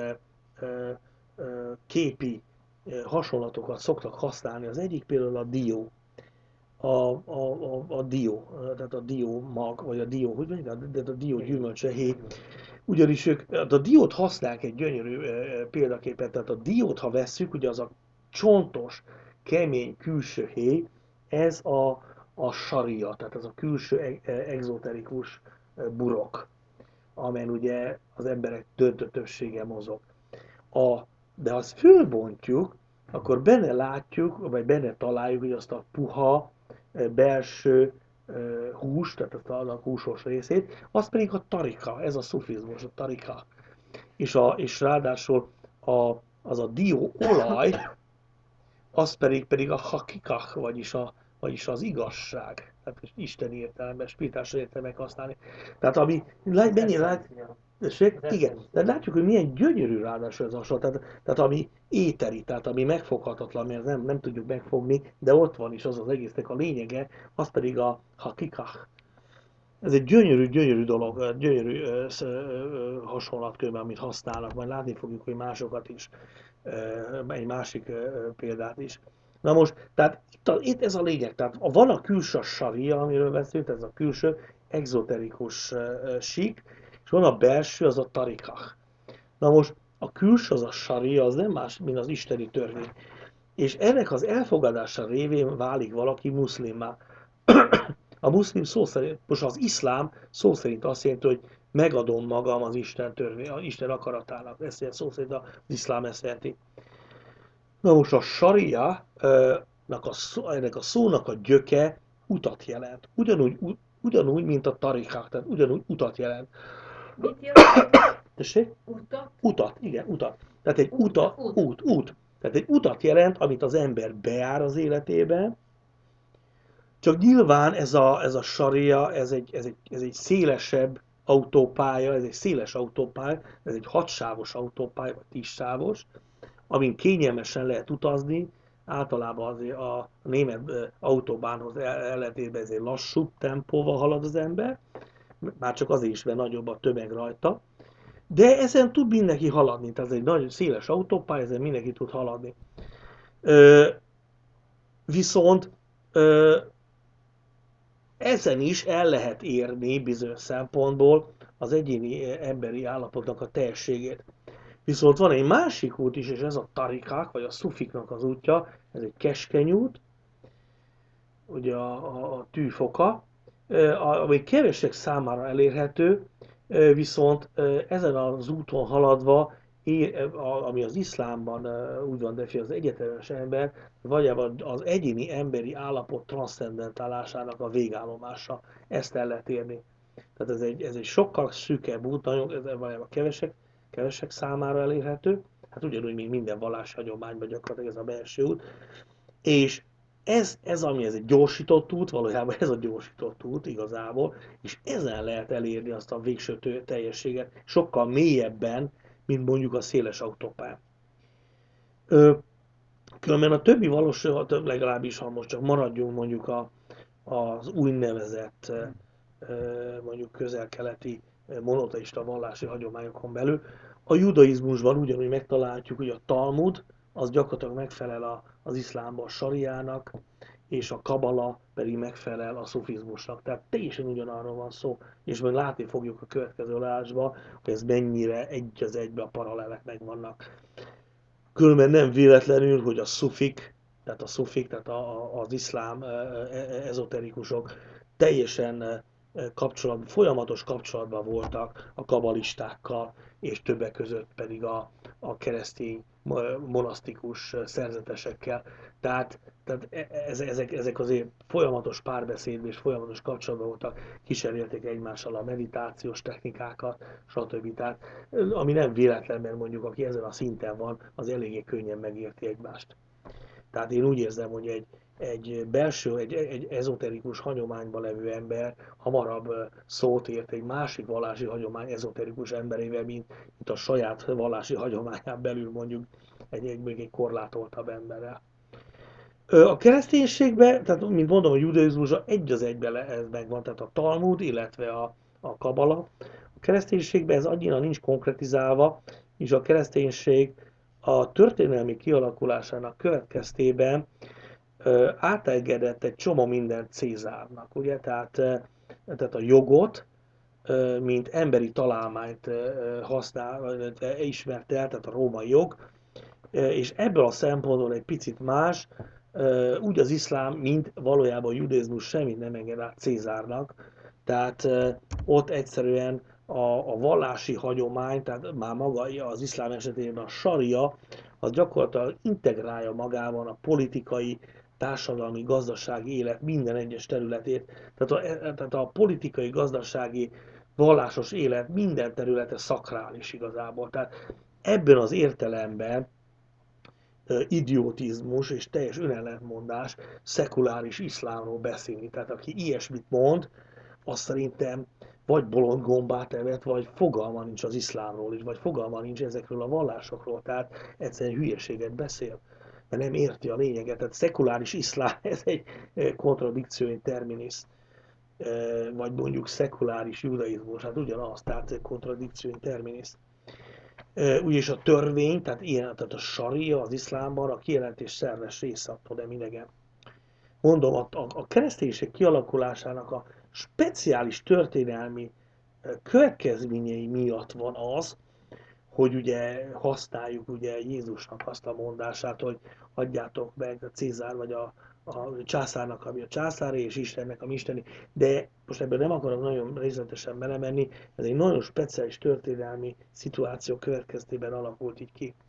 képi hasonlatokat szoktak használni. Az egyik például a dió. A, a, a, a dió, tehát a dió mag, vagy a dió, hogy mondjuk, de a dió gyümölcse, hé. Ugyanis ők a diót használják egy gyönyörű példaképet, tehát a diót, ha vesszük, ugye az a csontos, kemény külső héj, ez a, a saria, tehát ez a külső exoterikus burok, amelyen ugye az emberek döntő többsége mozog. A, de ha azt fölbontjuk, akkor benne látjuk, vagy benne találjuk, hogy azt a puha, belső hús, tehát azt a húsos részét, az pedig a tarika, ez a szufizmus, a tarika. És, a, és ráadásul a, az a dió olaj, az pedig, pedig a hakikah, vagyis, a, vagyis az igazság. Tehát Isten értelemben, spirituális értelemben használni. Tehát ami, lát, mennyire lát, tessék? Igen, de látjuk, hogy milyen gyönyörű ráadásul ez a hasonlat. Tehát, tehát ami éteri, tehát ami megfoghatatlan, mert nem, nem tudjuk megfogni, de ott van is az az egésznek a lényege, az pedig a hakikah. Ez egy gyönyörű, gyönyörű dolog, gyönyörű ö, ö, ö, hasonlatkőben, amit használnak, majd látni fogjuk, hogy másokat is, ö, egy másik ö, példát is. Na most, tehát itt, a, itt ez a lényeg, tehát van a külső saria, amiről beszélt, ez a külső exoterikus ö, sík, és van a belső, az a tarikah. Na most, a külső, az a saria, az nem más, mint az isteni törvény. És ennek az elfogadása révén válik valaki muszlimmá. A muszlim szó szerint, most az iszlám szó szerint azt jelenti, hogy megadom magam az Isten törvény, az Isten akaratának. Ezt jelenti szó szerint az iszlám ezt jelenti. Na most a saria, ennek a szónak a gyöke utat jelent. Ugyanúgy, ugyanúgy mint a tarikák, tehát ugyanúgy utat jelent. Mit jelent? Tessék? Utat? Utat, igen, utat. Tehát egy Út, uta, út. út, út. Tehát egy utat jelent, amit az ember bejár az életébe, csak nyilván ez a, ez a saria, ez egy, ez, egy, ez egy szélesebb autópálya, ez egy széles autópálya, ez egy hatsávos autópálya, vagy tízsávos, amin kényelmesen lehet utazni, általában azért a német autóbánhoz ellentétben ez egy lassú tempóval halad az ember, már csak azért is, mert nagyobb a tömeg rajta, de ezen tud mindenki haladni, tehát ez egy nagy széles autópálya, ezen mindenki tud haladni. Ö, viszont ö, ezen is el lehet érni bizonyos szempontból az egyéni emberi állapotnak a teljességét. Viszont van egy másik út is, és ez a tarikák, vagy a szufiknak az útja, ez egy keskeny út, ugye a, a, a tűfoka, ami kevesek számára elérhető, viszont ezen az úton haladva, ami az iszlámban úgy van definiálva, az egyetemes ember, vagy az egyéni emberi állapot transzcendentálásának a végállomása. Ezt el lehet érni. Tehát ez egy, ez egy sokkal szűkebb út, nagyon, ez valójában kevesek, kevesek számára elérhető, hát ugyanúgy, mint minden vallási hagyományban gyakorlatilag ez a belső út, és ez, ez ami ez egy gyorsított út, valójában ez a gyorsított út igazából, és ezen lehet elérni azt a végső teljességet sokkal mélyebben, mint mondjuk a széles autópályán. Különben a többi valóság, legalábbis ha most csak maradjunk mondjuk a, az úgynevezett mondjuk közel-keleti monoteista vallási hagyományokon belül, a judaizmusban ugyanúgy megtaláljuk, hogy a Talmud az gyakorlatilag megfelel a, az iszlámban a sariának, és a kabala pedig megfelel a szufizmusnak. Tehát teljesen ugyanarról van szó, és majd látni fogjuk a következő leásban, hogy ez mennyire egy az egybe a paralelek megvannak. Különben nem véletlenül, hogy a szufik, tehát a szufik, tehát a, az iszlám ezoterikusok teljesen kapcsolatban, folyamatos kapcsolatban voltak a kabalistákkal, és többek között pedig a, a keresztény monasztikus szerzetesekkel. Tehát, tehát ezek, ezek azért folyamatos párbeszédben és folyamatos kapcsolatban voltak, kísérelték egymással a meditációs technikákat, stb. Tehát, ami nem véletlen, mert mondjuk aki ezen a szinten van, az eléggé könnyen megérti egymást. Tehát én úgy érzem, hogy egy, egy belső, egy, egy ezoterikus hagyományban levő ember hamarabb szót ért egy másik vallási hagyomány ezoterikus emberével, mint, mint a saját vallási hagyományán belül mondjuk egy, egy, még egy korlátoltabb emberrel. A kereszténységben, tehát mint mondom, a judaizmusban egy az egyben ez megvan, tehát a Talmud, illetve a, a kabala. A kereszténységben ez annyira nincs konkretizálva, és a kereszténység a történelmi kialakulásának következtében ö, átengedett egy csomó mindent Cézárnak, ugye? Tehát, ö, tehát a jogot, ö, mint emberi találmányt ö, használ, illetve ismerte el, tehát a római jog, és ebből a szempontból egy picit más, úgy az iszlám, mint valójában a judaizmus semmit nem enged át Cézárnak, tehát ott egyszerűen a, a vallási hagyomány, tehát már maga az iszlám esetében a saria, az gyakorlatilag integrálja magában a politikai, társadalmi, gazdasági élet minden egyes területét. Tehát a, tehát a politikai, gazdasági, vallásos élet minden területe szakrális igazából. Tehát ebben az értelemben idiotizmus és teljes önellentmondás szekuláris iszlámról beszélni. Tehát aki ilyesmit mond, az szerintem vagy bolond gombát evett, vagy fogalma nincs az iszlámról is, vagy fogalma nincs ezekről a vallásokról. Tehát egyszerűen hülyeséget beszél, mert nem érti a lényeget. Tehát szekuláris iszlám, ez egy kontradikció in terminis, vagy mondjuk szekuláris judaizmus, hát ugyanaz, tehát kontradikció in terminis. Úgyis a törvény, tehát, ilyen, tehát a saria az iszlámban a kijelentés szerves része, attól nem idegen. Mondom, a, a, a kereszténység kialakulásának a speciális történelmi következményei miatt van az, hogy ugye használjuk ugye Jézusnak azt a mondását, hogy adjátok meg a Cézár vagy a, a császárnak, ami a császári, és Istennek, ami isteni. De most ebben nem akarok nagyon részletesen belemenni, ez egy nagyon speciális történelmi szituáció következtében alakult így ki.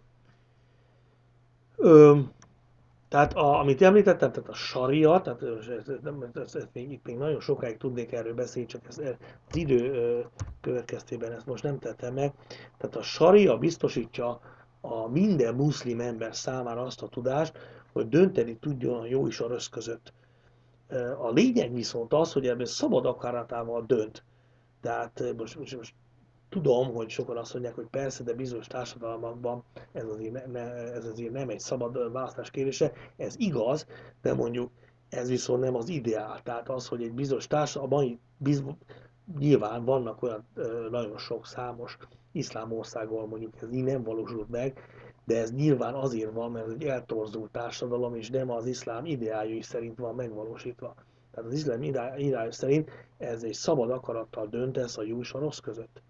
Ö, tehát a, amit említettem, tehát a saria, tehát ez, ez, ez, ez még, itt még nagyon sokáig tudnék erről beszélni, csak ez, az idő következtében ezt most nem tettem meg. Tehát a saria biztosítja a minden muszlim ember számára azt a tudást, hogy dönteni tudjon a jó és a rossz között. A lényeg viszont az, hogy ebben szabad akaratával dönt. Tehát most, most, most tudom, hogy sokan azt mondják, hogy persze, de bizonyos társadalmakban ez azért, ne, ne, ez azért nem egy szabad választás kérése. Ez igaz, de mondjuk ez viszont nem az ideál. Tehát az, hogy egy bizonyos társadalom, a mai biz, nyilván vannak olyan nagyon sok számos iszlám országból mondjuk ez így nem valósult meg, de ez nyilván azért van, mert ez egy eltorzult társadalom, és nem az iszlám ideáljai szerint van megvalósítva. Tehát az iszlám ideája szerint ez egy szabad akarattal döntesz a jó és a rossz között.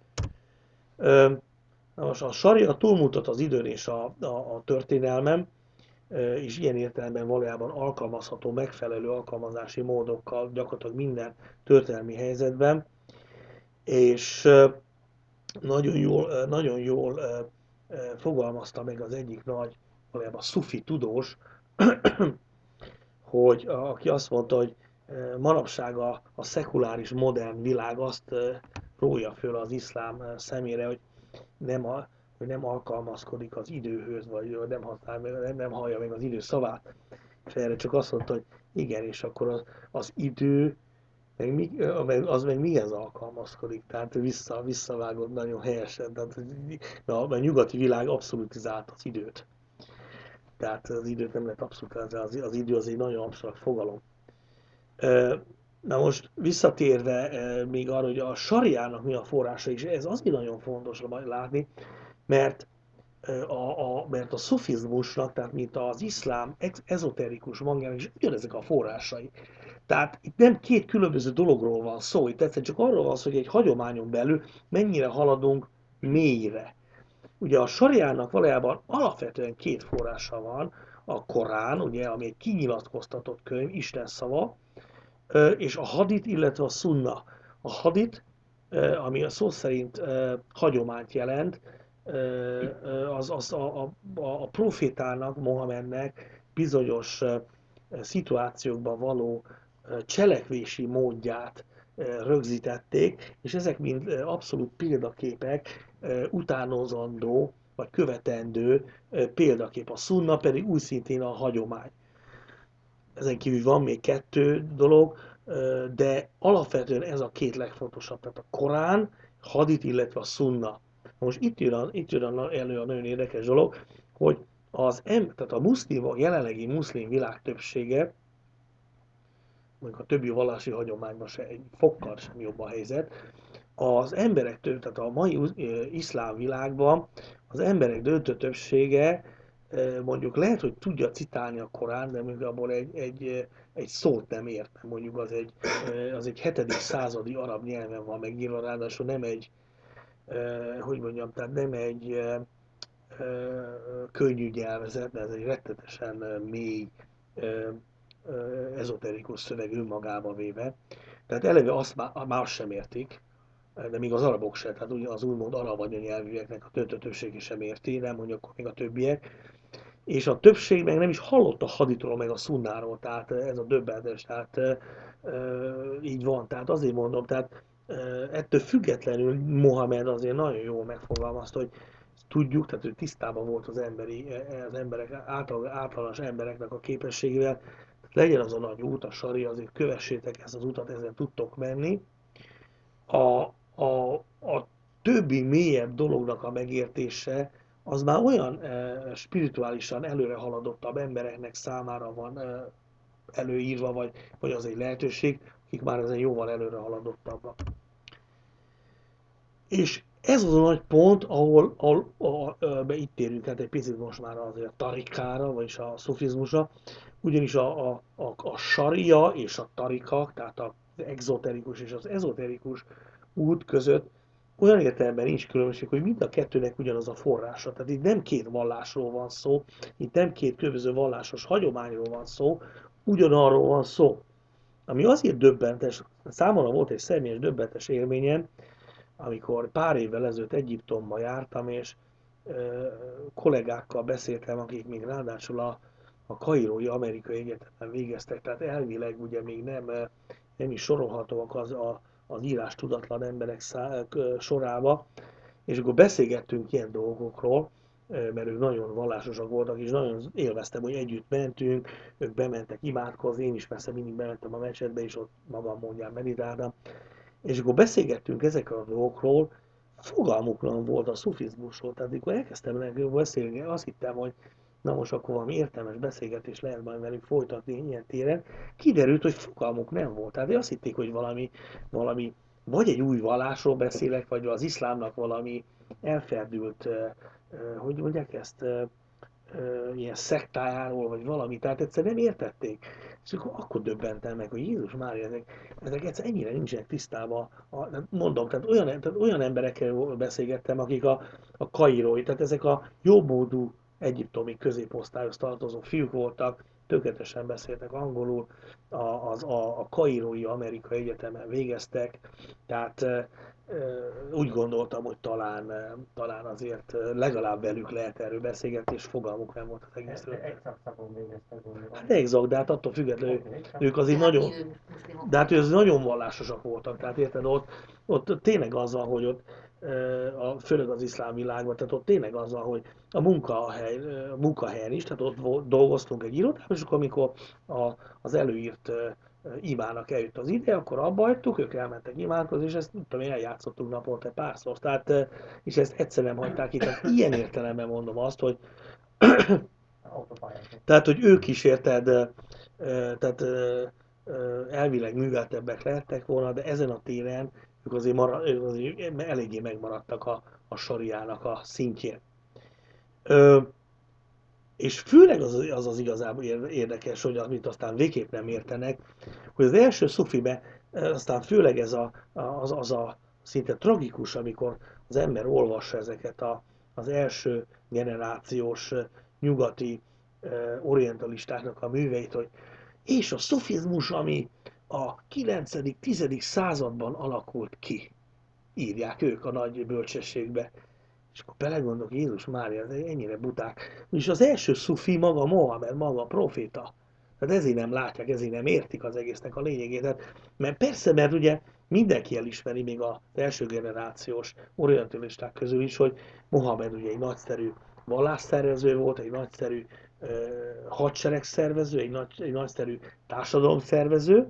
Na most a saria túlmutat az időn és a, a, a történelmen, és ilyen értelemben valójában alkalmazható megfelelő alkalmazási módokkal gyakorlatilag minden történelmi helyzetben, és nagyon jól, nagyon jól fogalmazta meg az egyik nagy, valójában szufi tudós, hogy aki azt mondta, hogy manapság a, a szekuláris modern világ azt rója föl az iszlám szemére, hogy nem, a, hogy nem alkalmazkodik az időhöz, vagy nem, használ, nem, nem hallja meg az idő szavát. És erre csak azt mondta, hogy igen, és akkor az, az idő, meg mi, az meg mihez alkalmazkodik, tehát vissza, visszavágott nagyon helyesen. Tehát a, a nyugati világ abszolutizált az időt. Tehát az időt nem lehet abszolutizálni, az, az idő az egy nagyon abszolút fogalom. Na most visszatérve még arra, hogy a sariának mi a forrása is, ez azért nagyon fontos látni, mert a, a, mert a szufizmusnak, tehát mint az iszlám ezoterikus magjának is ugyanezek a forrásai. Tehát itt nem két különböző dologról van szó, itt egyszerűen csak arról van szó, hogy egy hagyományon belül mennyire haladunk mélyre. Ugye a sariának valójában alapvetően két forrása van, a Korán, ugye, ami egy kinyilatkoztatott könyv, Isten szava, és a hadit, illetve a szunna. A hadit, ami a szó szerint hagyományt jelent, az, az a, a, a profétának, Mohamednek bizonyos szituációkban való cselekvési módját rögzítették, és ezek mind abszolút példaképek, utánozandó vagy követendő példakép. A szunna pedig úgy szintén a hagyomány. Ezen kívül van még kettő dolog, de alapvetően ez a két legfontosabb, tehát a Korán, hadit, illetve a szunna. Most itt jön, a, itt jön elő a nagyon érdekes dolog, hogy az em, tehát a muszlimok, jelenlegi muszlim világ többsége, mondjuk a többi vallási hagyományban se egy fokkal sem jobb a helyzet, az emberek, tehát a mai iszlám világban az emberek döntő többsége mondjuk lehet, hogy tudja citálni a Korán, de mondjuk abból egy, egy, egy szót nem ért, mondjuk az egy, az egy hetedik századi arab nyelven van megírva, ráadásul nem egy, hogy mondjam, tehát nem egy könnyű nyelvezet, de ez egy rettetesen mély, ezoterikus szöveg önmagába véve. Tehát eleve azt már, már sem értik, de még az arabok sem, tehát az úgymond arab anyanyelvűeknek a döntő többsége sem érti, nem mondjuk akkor még a többiek. És a többség meg nem is hallott a haditról, meg a szunnáról, tehát ez a döbbenetes, tehát e, e, így van, tehát azért mondom, tehát e, ettől függetlenül Mohamed azért nagyon jól megfogalmazta, hogy tudjuk, tehát ő tisztában volt az emberi, az emberek, által, általános embereknek a képességével, tehát legyen az a nagy út, a sari, azért kövessétek ezt az utat, ezen tudtok menni. A, a, a többi mélyebb dolognak a megértése, az már olyan e, spirituálisan előre haladottabb embereknek számára van e, előírva, vagy, vagy az egy lehetőség, akik már ezen jóval előre haladottabbak. És ez az a nagy pont, ahol, ahol ahol be itt térünk hát egy picit most már azért a tarikára, vagyis a szufizmusra, ugyanis a, a, a, a saria és a tarika, tehát az exoterikus és az ezoterikus út között olyan értelemben nincs különbség, hogy mind a kettőnek ugyanaz a forrása. Tehát itt nem két vallásról van szó, itt nem két különböző vallásos hagyományról van szó, ugyanarról van szó. Ami azért döbbentes, számomra volt egy személyes döbbentes élményem, amikor pár évvel ezelőtt Egyiptomba jártam, és ö, kollégákkal beszéltem, akik még ráadásul a, a Kairói Amerikai Egyetemen végeztek, tehát elvileg ugye még nem, nem is sorolhatóak az, a, az írás tudatlan emberek szá, sorába, és akkor beszélgettünk ilyen dolgokról, mert ők nagyon vallásosak voltak, és nagyon élveztem, hogy együtt mentünk, ők bementek imádkozni, én is persze mindig bementem a mecsetbe, és ott magam mondján meditáltam, és akkor beszélgettünk ezekről a dolgokról, fogalmuknak volt a szufizmusról. Tehát amikor elkezdtem nekünk beszélni, azt hittem, hogy na most akkor valami értelmes beszélgetés lehet majd velük folytatni ilyen téren. Kiderült, hogy fogalmuk nem volt. Tehát azt hitték, hogy valami, valami vagy egy új vallásról beszélek, vagy az iszlámnak valami elferdült, hogy mondják ezt, ilyen szektájáról, vagy valami, tehát egyszer nem értették. És akkor, akkor döbbentem meg, hogy Jézus Mária, ezek, ezek egyszer ennyire nincsenek tisztában. A, mondom, tehát olyan, tehát olyan emberekkel beszélgettem, akik a, a kairói, tehát ezek a jómódú egyiptomi középosztályhoz tartozó fiúk voltak, tökéletesen beszéltek angolul, a, az, a, a kairói Amerikai Egyetemen végeztek, tehát úgy gondoltam, hogy talán, talán azért legalább velük lehet erről beszélgetni, és fogalmuk nem volt az egészről. Exakt szakon végeztek, gondolom. Hát exakt, de hát attól függetlenül Oké, ők azért Tehát nagyon, hívő muszlimok de hát ők voltak. nagyon vallásosak voltak, tehát érted, ott, ott tényleg azzal, hogy ott, a, főleg az iszlám világban, tehát ott tényleg azzal, hogy a munkahely, a munkahelyen is, tehát ott dolgoztunk egy irodában, és akkor amikor a, az előírt imának eljött az ide, akkor abba hagytuk, ők elmentek imádkozni, és ezt tudom, eljátszottunk naponta párszor, tehát, és ezt egyszer nem hagyták ki, tehát ilyen értelemben mondom azt, hogy tehát, hogy ők is érted, tehát elvileg műveltebbek lehettek volna, de ezen a téren ők azért, marad, ők azért eléggé megmaradtak a, a sariának a szintjén. Ö, és főleg az, az az igazából érdekes, hogy amit aztán végképp nem értenek, hogy az első szufibe aztán főleg ez a, az, az a szinte tragikus, amikor az ember olvassa ezeket a, az első generációs nyugati orientalistáknak a műveit, hogy és a szufizmus, ami a kilencedik-tizedik században alakult ki, írják ők a nagy bölcsességbe. És akkor belegondolok, Jézus Mária, ez ennyire buták. És az első szufi maga Mohamed, maga a proféta. Tehát ezért nem látják, ezért nem értik az egésznek a lényegét. Tehát, mert persze, mert ugye mindenki elismeri, még az első generációs orientalisták közül is, hogy Mohamed ugye egy nagyszerű vallásszervező volt, egy nagyszerű uh, hadseregszervező, egy, nagy, egy nagyszerű társadalomszervező,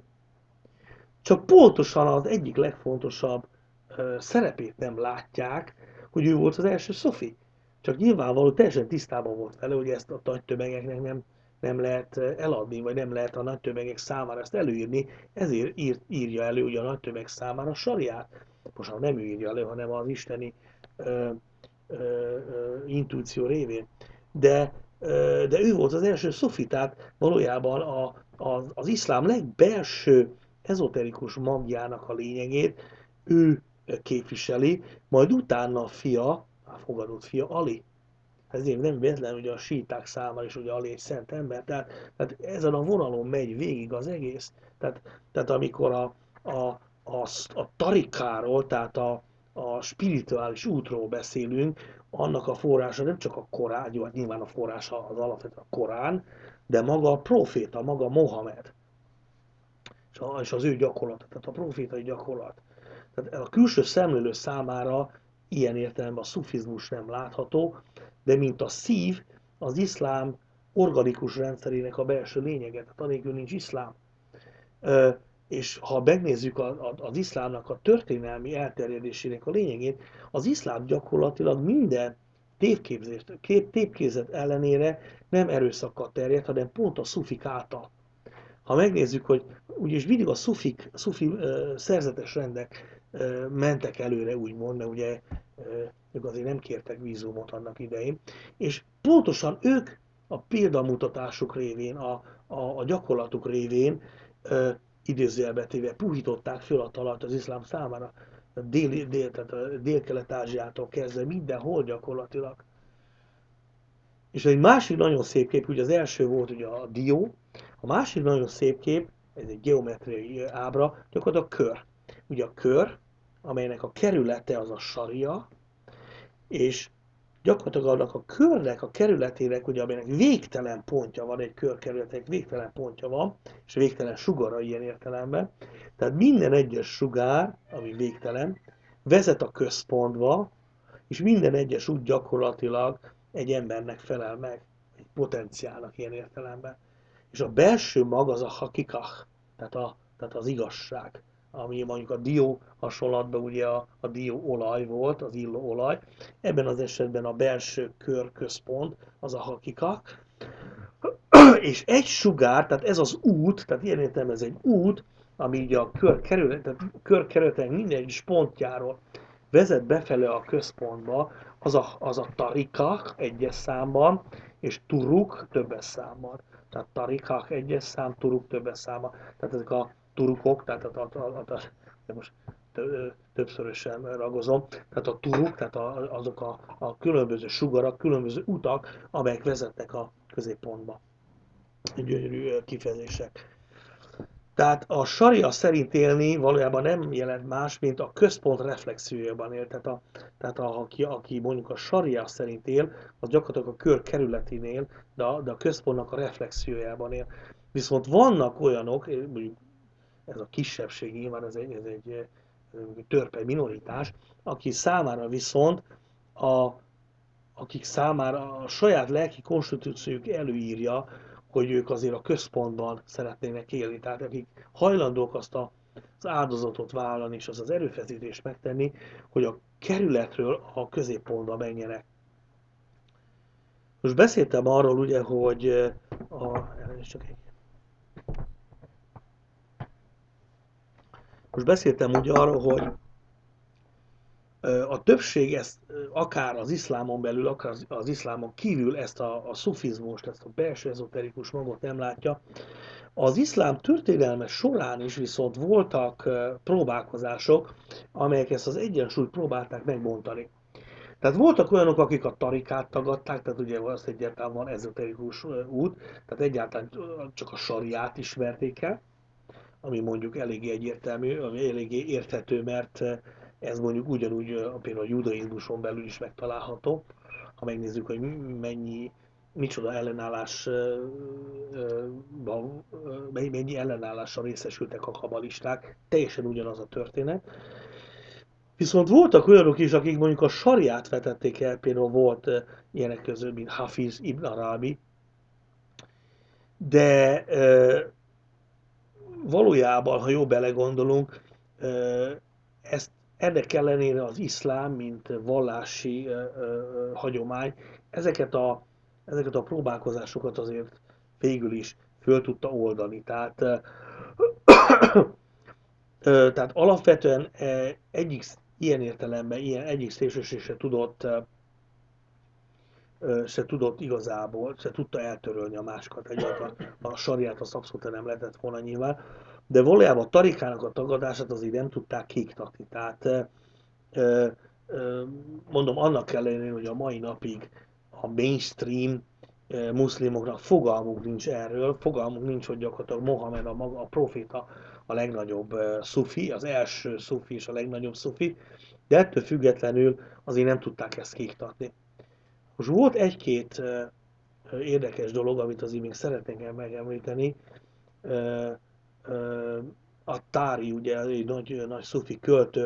csak pontosan az egyik legfontosabb uh, szerepét nem látják, hogy ő volt az első szofi. Csak nyilvánvaló teljesen tisztában volt vele, hogy ezt a nagy tömegeknek nem, nem lehet eladni, vagy nem lehet a nagy tömegek számára ezt előírni, ezért ír, írja elő ugye a nagy tömeg számára a sariát. Most nem ő írja elő, hanem az isteni ö, ö, ö, intuíció révén. De, ö, de ő volt az első szofi, tehát valójában a, az, az iszlám legbelső ezoterikus magjának a lényegét ő képviseli, majd utána a fia, a fogadott fia Ali. Ezért nem véletlen, hogy a síták számára is ugye Ali egy szent ember, tehát, tehát ezen a vonalon megy végig az egész. Tehát, tehát amikor a, a, a, a tarikáról, tehát a, a spirituális útról beszélünk, annak a forrása nem csak a Korán, jó, hát nyilván a forrása az alapvetően a Korán, de maga a proféta, maga Mohamed, és az ő gyakorlata, tehát a profétai gyakorlat. Tehát a külső szemlélő számára ilyen értelemben a szufizmus nem látható, de mint a szív, az iszlám organikus rendszerének a belső lényege, tehát anélkül nincs iszlám. Ö, és ha megnézzük a, a, az iszlámnak a történelmi elterjedésének a lényegét, az iszlám gyakorlatilag minden tévképzést, kép, tévképzet ellenére nem erőszakkal terjed, hanem pont a szufik által. Ha megnézzük, hogy úgyis mindig a szufik, szufi uh, szerzetes rendek uh, mentek előre, úgymond, mert ugye uh, ők azért nem kértek vízumot annak idején, és pontosan ők a példamutatásuk révén, a, a, a gyakorlatuk révén uh, idézőjelbe téve puhították föl a talajt az iszlám számára, dél, dél, tehát Dél-Kelet-Ázsiától kezdve mindenhol gyakorlatilag. És egy másik nagyon szép kép, ugye az első volt ugye a dió, a másik nagyon szép kép, ez egy geometriai ábra, gyakorlatilag a kör. Ugye a kör, amelynek a kerülete az a saria, és gyakorlatilag annak a körnek, a kerületének, ugye, amelynek végtelen pontja van, egy kör kerületének végtelen pontja van, és végtelen sugara ilyen értelemben. Tehát minden egyes sugár, ami végtelen, vezet a központba, és minden egyes út gyakorlatilag egy embernek felel meg, egy potenciálnak ilyen értelemben. És a belső mag az a hakikah, tehát, a, tehát az igazság, ami mondjuk a dió hasonlatban ugye a, a dió olaj volt, az illó olaj. Ebben az esetben a belső kör központ az a hakikah, és egy sugár, tehát ez az út, tehát ilyen értelemben ez egy út, ami ugye a kör kerület, tehát kör kerületek minden egyes pontjáról vezet befele a központba, az a, az a tarikah egyes számban, és turuk többes számban. Tehát tarikah egyes szám, turuk többes számban. Tehát ezek a turukok, tehát a, a, a, a, a most többszörösen ragozom, tehát a turuk, tehát a, azok a, a különböző sugarak, különböző utak, amelyek vezetnek a középpontba. Gyönyörű kifejezések. Tehát a saria szerint élni valójában nem jelent más, mint a központ reflexiójában él. Tehát, a, tehát a, aki, aki mondjuk a saria szerint él, az gyakorlatilag a kör kerületén él, de a, de a központnak a reflexiójában él. Viszont vannak olyanok, mondjuk ez a kisebbség nyilván, ez egy, ez egy, ez egy törpe minoritás, aki számára viszont a, akik számára a saját lelki konstitúciójuk előírja, hogy ők azért a központban szeretnének élni. Tehát akik hajlandók azt a, az áldozatot vállalni, és az az erőfeszítést megtenni, hogy a kerületről a középpontba menjenek. Most beszéltem arról ugye, hogy a, csak egy. Most beszéltem ugye arról, hogy a többség ezt akár az iszlámon belül, akár az iszlámon kívül ezt a, a szufizmust, ezt a belső ezoterikus magot nem látja. Az iszlám történelme során is viszont voltak próbálkozások, amelyek ezt az egyensúlyt próbálták megbontani. Tehát voltak olyanok, akik a tarikát tagadták, tehát ugye az egyáltalán van ezoterikus út, tehát egyáltalán csak a sariát ismerték el, ami mondjuk eléggé egyértelmű, ami eléggé érthető, mert ez mondjuk ugyanúgy például a judaizmuson belül is megtalálható. Ha megnézzük, hogy mennyi, micsoda ellenállás, mennyi ellenállással részesültek a kabalisták, teljesen ugyanaz a történet. Viszont voltak olyanok is, akik mondjuk a sariát vetették el, például volt ilyenek közül, mint Hafiz ibn Arabi, de valójában, ha jól belegondolunk, ezt ennek ellenére az iszlám, mint vallási ö, ö, hagyomány, ezeket a, ezeket a próbálkozásokat azért végül is föl tudta oldani. Tehát, ö, ö, tehát alapvetően egyik ilyen értelemben, ilyen egyik szélsőség se tudott, ö, se tudott igazából, se tudta eltörölni a másikat. Egyáltalán a, a sariát azt abszolút nem lehetett volna nyilván. De valójában a tarikának a tagadását azért nem tudták kiiktatni. Tehát mondom, annak ellenére, hogy a mai napig a mainstream muszlimoknak fogalmuk nincs erről, fogalmuk nincs, hogy gyakorlatilag Mohamed a, maga, a proféta a legnagyobb szufi, az első szufi és a legnagyobb szufi, de ettől függetlenül azért nem tudták ezt kiiktatni. Most volt egy-két érdekes dolog, amit azért még szeretnénk megemlíteni. A Tári, ugye egy nagy, nagy szufi költő,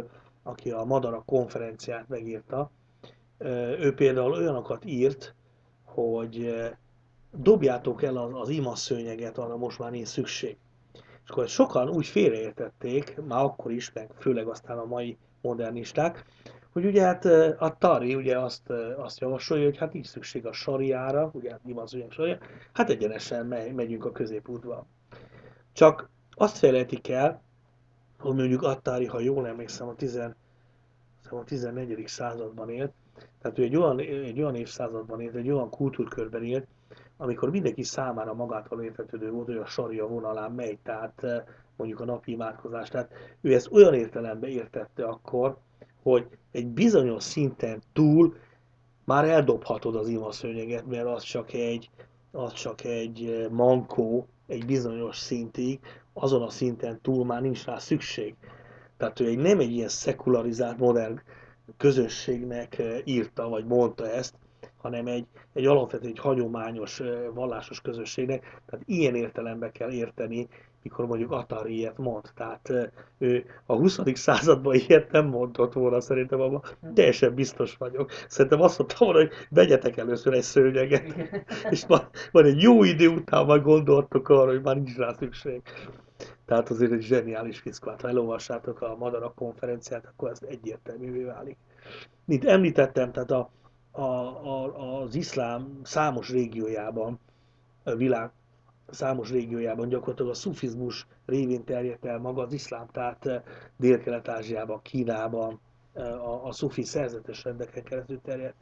aki a Madarak konferenciát megírta, ő például olyanokat írt, hogy dobjátok el az, az imaszőnyeget, arra most már nincs szükség. És akkor sokan úgy félreértették, már akkor is, meg főleg aztán a mai modernisták, hogy ugye hát a Tari ugye azt, azt javasolja, hogy hát nincs szükség a sariára, ugye hát imaszőnyeg saria, hát egyenesen megyünk a középútba. Csak azt felejtik el, hogy mondjuk Attári, ha jól emlékszem, a, tizen, a tizennegyedik században élt, tehát ő egy olyan, egy olyan évszázadban élt, egy olyan kultúrkörben élt, amikor mindenki számára magától értetődő volt, hogy a saria vonalán megy, tehát mondjuk a napi imádkozás. Tehát ő ezt olyan értelemben értette akkor, hogy egy bizonyos szinten túl már eldobhatod az imaszőnyeget, mert az csak egy, az csak egy mankó, egy bizonyos szintig, azon a szinten túl már nincs rá szükség. Tehát ő egy, nem egy ilyen szekularizált, modern közösségnek írta, vagy mondta ezt, hanem egy, egy alapvető, egy hagyományos, vallásos közösségnek. Tehát ilyen értelembe kell érteni, mikor mondjuk Atari ilyet mond. Tehát ő a huszadik században ilyet nem mondott volna, szerintem abban teljesen biztos vagyok. Szerintem azt mondta volna, hogy vegyetek először egy szőnyeget, és majd, majd egy jó idő után majd gondoltok arra, hogy már nincs rá szükség. Tehát azért egy zseniális fickó. Ha elolvassátok a Madarak konferenciát, akkor ez egyértelművé válik. Mint említettem, tehát a, a, a, az iszlám számos régiójában, a világ számos régiójában gyakorlatilag a szufizmus révén terjedt el maga az iszlám, tehát Dél-Kelet-Ázsiában, Kínában a, a szufi szerzetes rendeken keresztül terjedt.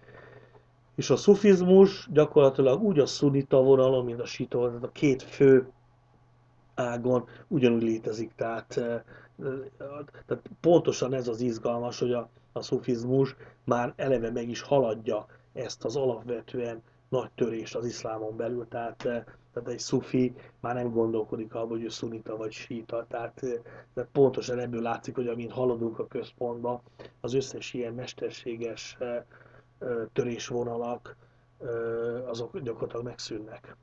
És a szufizmus gyakorlatilag úgy a szunita vonalon, mint a sita vonalon, tehát a két fő ágon ugyanúgy létezik. Tehát, tehát pontosan ez az izgalmas, hogy a, a szufizmus már eleve meg is haladja ezt az alapvetően nagy törést az iszlámon belül. Tehát, tehát egy szufi már nem gondolkodik abban, hogy ő szunita vagy síta. Tehát, tehát pontosan ebből látszik, hogy amint haladunk a központba, az összes ilyen mesterséges törésvonalak, azok gyakorlatilag megszűnnek.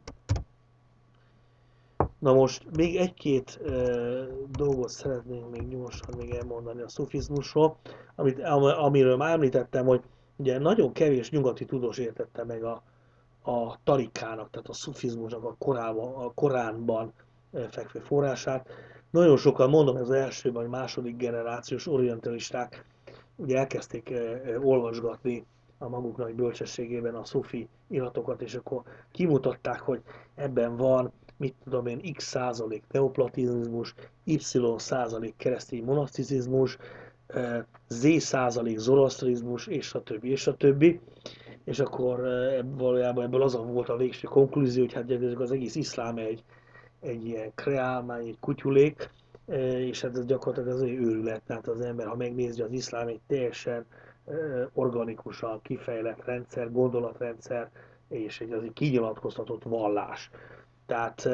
Na most még egy-két e, dolgot szeretnénk még gyorsan még elmondani a szufizmusról, amit, amiről már említettem, hogy ugye nagyon kevés nyugati tudós értette meg a, a tarikának, tehát a szufizmusnak a, korában, a Koránban fekvő forrását. Nagyon sokan, mondom, ez az első vagy második generációs orientalisták ugye elkezdték e, olvasgatni a maguk nagy bölcsességében a szufi iratokat, és akkor kimutatták, hogy ebben van, mit tudom én, x százalék neoplatizmus, y százalék keresztény monaszticizmus, z százalék zoroasztrizmus, és a többi, és a többi. És akkor valójában ebből az volt a végső konklúzió, hogy hát az egész iszlám egy, egy ilyen kreálmány, egy kutyulék, és hát ez gyakorlatilag az egy őrület, tehát az ember, ha megnézi, az iszlám egy teljesen organikusan kifejlett rendszer, gondolatrendszer, és egy az egy kinyilatkoztatott vallás. Tehát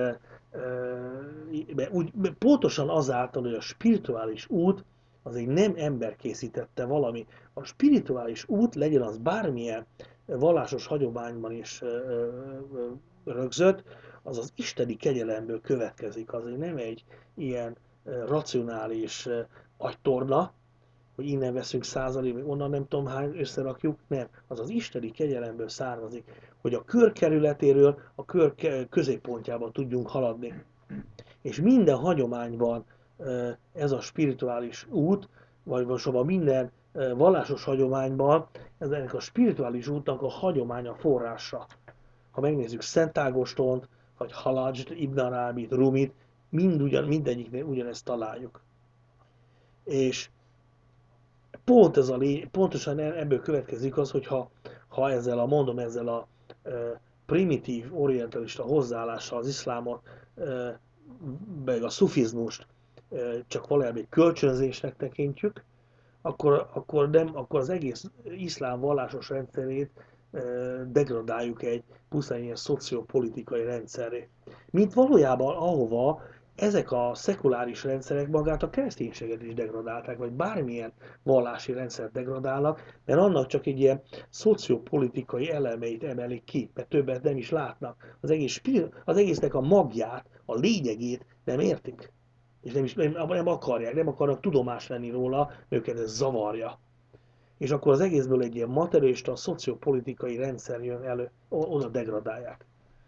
úgy, pontosan azáltal, hogy a spirituális út az egy nem ember készítette valami. A spirituális út, legyen az bármilyen vallásos hagyományban is rögzött, az az isteni kegyelemből következik. Az nem egy ilyen racionális agytorna, hogy innen veszünk százalék, onnan nem tudom hány összerakjuk, nem. Az az isteni kegyelemből származik, hogy a kör kerületéről a kör középpontjában tudjunk haladni. És minden hagyományban ez a spirituális út, vagy valójában minden vallásos hagyományban ez ennek a spirituális útnak a hagyománya forrása. Ha megnézzük Szent Ágostont, vagy Haladzst, Ibn Arábit, Rumit, mind ugyan, mindegyiknél ugyanezt találjuk. És pont ez a lény, pontosan ebből következik az, hogy ha, ha ezzel a, mondom, ezzel a e, primitív orientalista hozzáállással az iszlámot, e, meg a szufizmust e, csak valami egy kölcsönzésnek tekintjük, akkor, akkor, nem, akkor az egész iszlám vallásos rendszerét e, degradáljuk egy pusztán ilyen szociopolitikai rendszerré. Mint valójában ahova ezek a szekuláris rendszerek magát a kereszténységet is degradálták, vagy bármilyen vallási rendszert degradálnak, mert annak csak egy ilyen szociopolitikai elemeit emelik ki, mert többet nem is látnak. Az, egész, az egésznek a magját, a lényegét nem értik. És nem is nem, nem akarják, nem akarnak tudomást venni róla, őket ez zavarja. És akkor az egészből egy ilyen materialista, szociopolitikai rendszer jön elő, oda degradálják.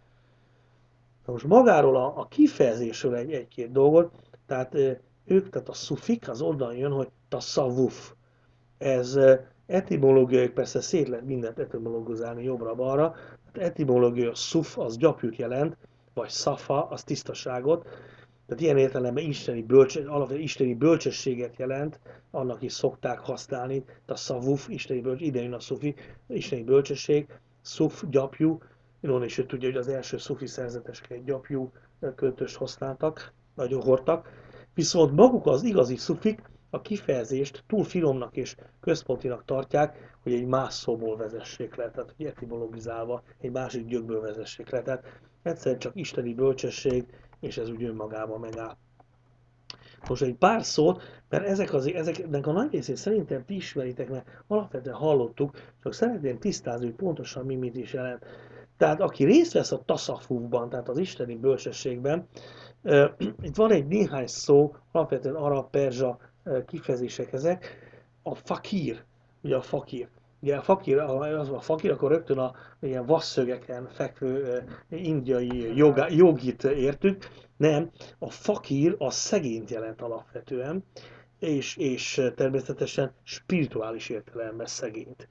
Na most magáról a, a kifejezésről egy, egy-két dolgot, tehát ők, tehát a szufik az onnan jön, hogy tasavvuf. Ez etimológiai, persze szét lehet mindent etimologizálni jobbra-balra. Etimológia, a szuf az gyapjút jelent, vagy szafa, az tisztaságot. Tehát ilyen értelemben isteni, bölcs, alapvetően isteni bölcsességet jelent, annak is szokták használni, a szavuf, isteni bölcs, ide jön a szufi, isteni bölcsesség, szuf, gyapjú, onnan is tudja, hogy az első szufi szerzetesek egy gyapjú költöst használtak, vagy hordtak, viszont maguk az igazi szufik a kifejezést túl finomnak és központinak tartják, hogy egy más szóból vezessék le, tehát hogy etimologizálva egy másik gyökből vezessék le. Tehát egyszerűen csak isteni bölcsesség, és ez úgy önmagában megáll. Most egy pár szót, mert ezek az, ezeknek a nagy részét szerintem ti ismeritek, mert alapvetően hallottuk, csak szeretném tisztázni, hogy pontosan mi mit is jelent. Tehát aki részt vesz a tasafufban, tehát az isteni bölcsességben, itt van egy néhány szó, alapvetően arab, perzsa kifejezések ezek, a fakír, ugye a fakír. Ugye a fakír, az a fakír, akkor rögtön a ilyen vasszögeken fekvő indiai joga, jogit értük. Nem, a fakír a szegényt jelent alapvetően, és, és természetesen spirituális értelemben szegényt.